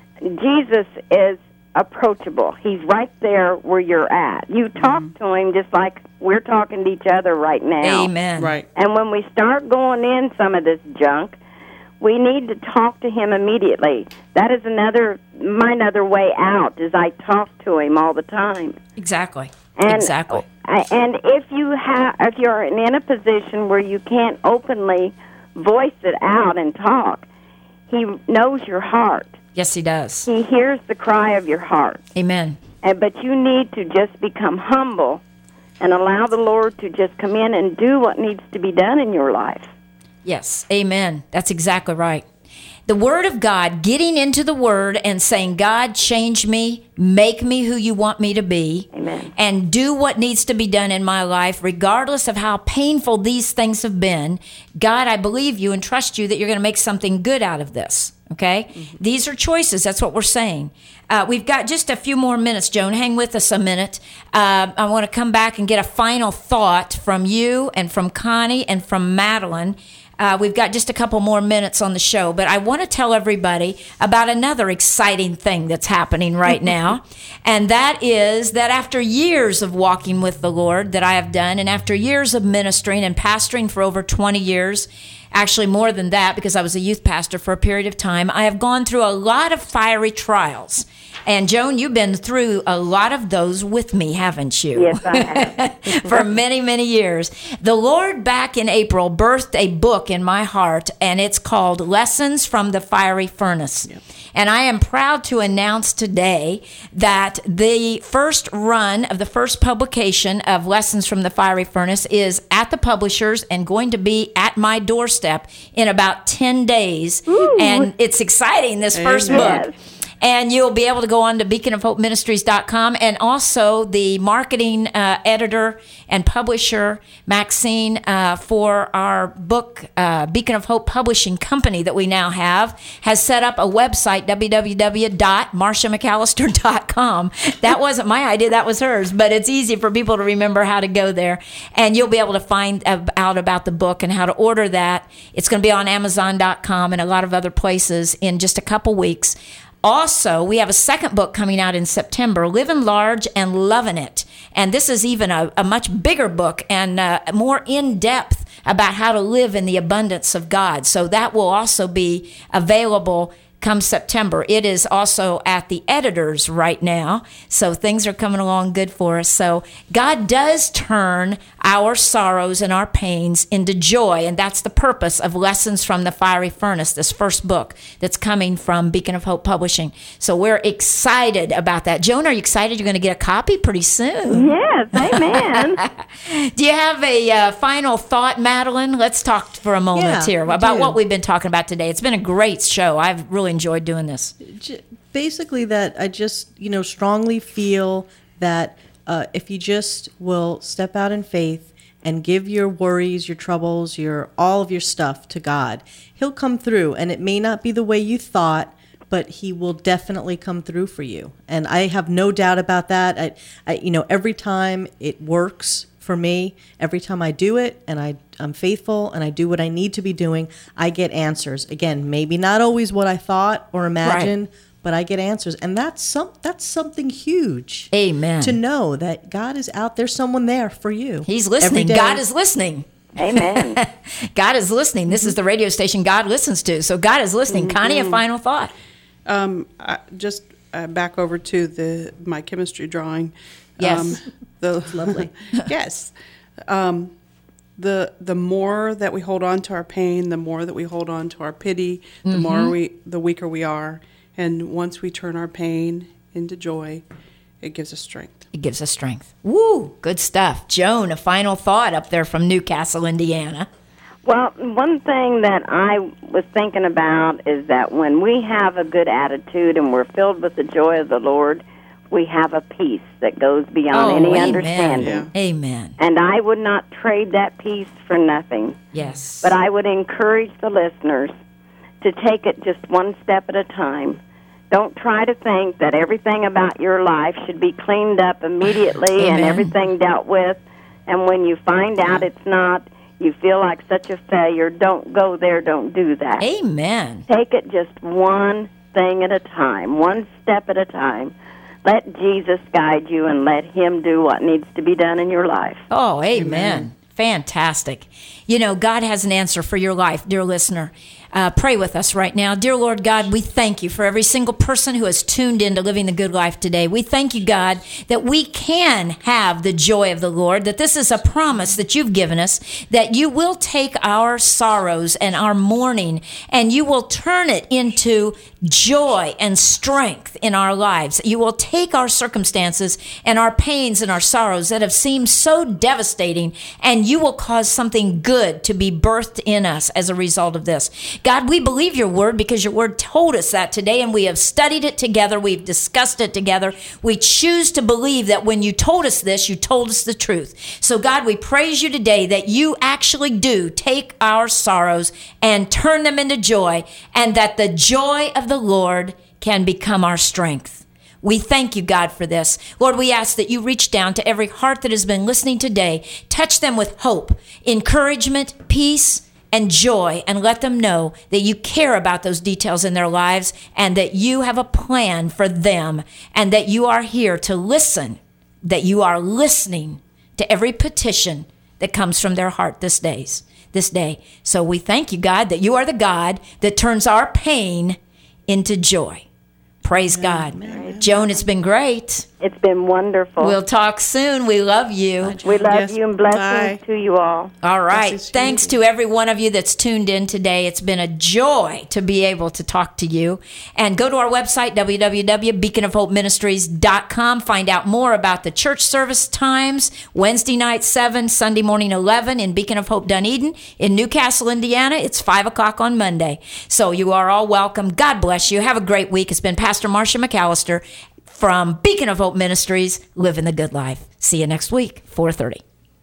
Speaker 8: Jesus is approachable. He's right there where you're at. You talk to him just like we're talking to each other right now.
Speaker 2: Amen.
Speaker 3: Right.
Speaker 8: And when we start going in some of this junk, we need to talk to him immediately. That is my other way out, is I talk to him all the time.
Speaker 2: Exactly.
Speaker 8: Exactly. And if you're in a position where you can't openly voice it out and talk, he knows your heart.
Speaker 2: Yes, he does.
Speaker 8: He hears the cry of your heart.
Speaker 2: Amen.
Speaker 8: But you need to just become humble and allow the Lord to just come in and do what needs to be done in your life.
Speaker 2: Yes, amen. That's exactly right. The Word of God, getting into the Word and saying, God, change me, make me who you want me to be,
Speaker 8: Amen.
Speaker 2: And do what needs to be done in my life, regardless of how painful these things have been. God, I believe you and trust you that you're going to make something good out of this. Okay? Mm-hmm. These are choices. That's what we're saying. We've got just a few more minutes, Joan. Hang with us a minute. I want to come back and get a final thought from you and from Connie and from Madeline. We've got just a couple more minutes on the show, but I want to tell everybody about another exciting thing that's happening right now, and that is that after years of walking with the Lord that I have done, and after years of ministering and pastoring for over 20 years, actually more than that because I was a youth pastor for a period of time, I have gone through a lot of fiery trials. And Joan, you've been through a lot of those with me, haven't you?
Speaker 8: Yes, I have.
Speaker 2: For many, many years. The Lord back in April birthed a book in my heart, and it's called Lessons from the Fiery Furnace. Yep. And I am proud to announce today that the first run of the first publication of Lessons from the Fiery Furnace is at the publishers and going to be at my doorstep in about 10 days. Ooh. And it's exciting, this first book. And you'll be able to go on to beaconofhopeministries.com, and also the marketing editor and publisher, Maxine, for our book, Beacon of Hope Publishing Company that we now have, has set up a website, www.marshamcallister.com. That wasn't my idea, that was hers, but it's easy for people to remember how to go there. And you'll be able to find out about the book and how to order that. It's going to be on Amazon.com and a lot of other places in just a couple weeks. Also, we have a second book coming out in September, Living Large and Loving It. And this is even a much bigger book and more in-depth about how to live in the abundance of God. So that will also be available come September. It is also at the editors right now, so things are coming along good for us. So God does turn our sorrows and our pains into joy, and that's the purpose of Lessons from the Fiery Furnace, this first book that's coming from Beacon of Hope Publishing. So we're excited about that. Joan, are you excited you're going to get a copy pretty soon?
Speaker 8: Yes, amen.
Speaker 2: Do you have a final thought, Madeline? Let's talk for a moment here about what we've been talking about today. It's been a great show. I've really enjoyed doing this.
Speaker 5: Basically, that I just, strongly feel that if you just will step out in faith and give your worries, your troubles, all of your stuff to God, He'll come through. And it may not be the way you thought, but He will definitely come through for you. And I have no doubt about that. I every time it works for me, every time I do it and I'm faithful and I do what I need to be doing, I get answers. Again, maybe not always what I thought or imagined, but I get answers. And that's something huge.
Speaker 2: Amen.
Speaker 5: To know that God is out there, someone there for you.
Speaker 2: He's listening. God is listening.
Speaker 8: Amen.
Speaker 2: God is listening. This is the radio station God listens to. So God is listening. Mm-hmm. Connie, a final thought.
Speaker 3: Just back over to my chemistry drawing.
Speaker 2: Yes.
Speaker 5: Lovely.
Speaker 3: Yes. The more that we hold on to our pain, the more that we hold on to our pity, the weaker we are. And once we turn our pain into joy, it gives us strength.
Speaker 2: It gives us strength. Woo, good stuff. Joan, a final thought up there from Newcastle, Indiana.
Speaker 8: Well, one thing that I was thinking about is that when we have a good attitude and we're filled with the joy of the Lord, we have a peace that goes beyond any understanding.
Speaker 2: Yeah. Amen.
Speaker 8: And I would not trade that peace for nothing.
Speaker 2: Yes.
Speaker 8: But I would encourage the listeners to take it just one step at a time. Don't try to think that everything about your life should be cleaned up immediately and everything dealt with. And when you find out it's not, you feel like such a failure. Don't go there. Don't do that.
Speaker 2: Amen.
Speaker 8: Take it just one thing at a time, one step at a time. Let Jesus guide you and let Him do what needs to be done in your life.
Speaker 2: Oh, amen. Fantastic. You know, God has an answer for your life, dear listener. Pray with us right now. Dear Lord God, we thank you for every single person who has tuned in to Living the Good Life today. We thank you, God, that we can have the joy of the Lord, that this is a promise that you've given us, that you will take our sorrows and our mourning and you will turn it into joy and strength in our lives. You will take our circumstances and our pains and our sorrows that have seemed so devastating, and you will cause something good to be birthed in us as a result of this. God, we believe your word because your word told us that today, and we have studied it together. We've discussed it together. We choose to believe that when you told us this, you told us the truth. So God, we praise you today that you actually do take our sorrows and turn them into joy, and that the joy of the Lord can become our strength. We thank you, God, for this. Lord, we ask that you reach down to every heart that has been listening today. Touch them with hope, encouragement, peace, and joy, and let them know that you care about those details in their lives and that you have a plan for them and that you are here to listen, that you are listening to every petition that comes from their heart this day. So we thank you, God, that you are the God that turns our pain into joy. Praise God. Amen. Joan, it's been great.
Speaker 8: It's been wonderful.
Speaker 2: We'll talk soon. We love you.
Speaker 8: We love you, and blessings to you all.
Speaker 2: All right. Thanks to every one of you that's tuned in today. It's been a joy to be able to talk to you. And go to our website, www.beaconofhopeministries.com. Find out more about the church service times. Wednesday night, 7, Sunday morning, 11 in Beacon of Hope, Dunedin. In Newcastle, Indiana, it's 5 o'clock on Monday. So you are all welcome. God bless you. Have a great week. It's been Pastor Marcia McAllister from Beacon of Hope Ministries, Living the Good Life. See you next week, 4:30.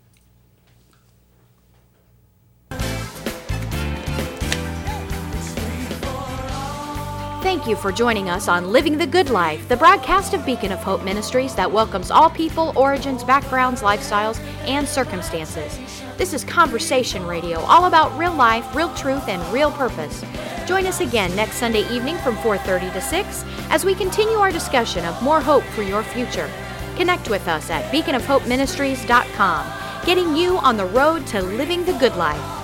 Speaker 1: Thank you for joining us on Living the Good Life, the broadcast of Beacon of Hope Ministries that welcomes all people, origins, backgrounds, lifestyles, and circumstances. This is Conversation Radio, all about real life, real truth, and real purpose. Join us again next Sunday evening from 4:30 to 6 as we continue our discussion of more hope for your future. Connect with us at beaconofhopeministries.com, getting you on the road to living the good life.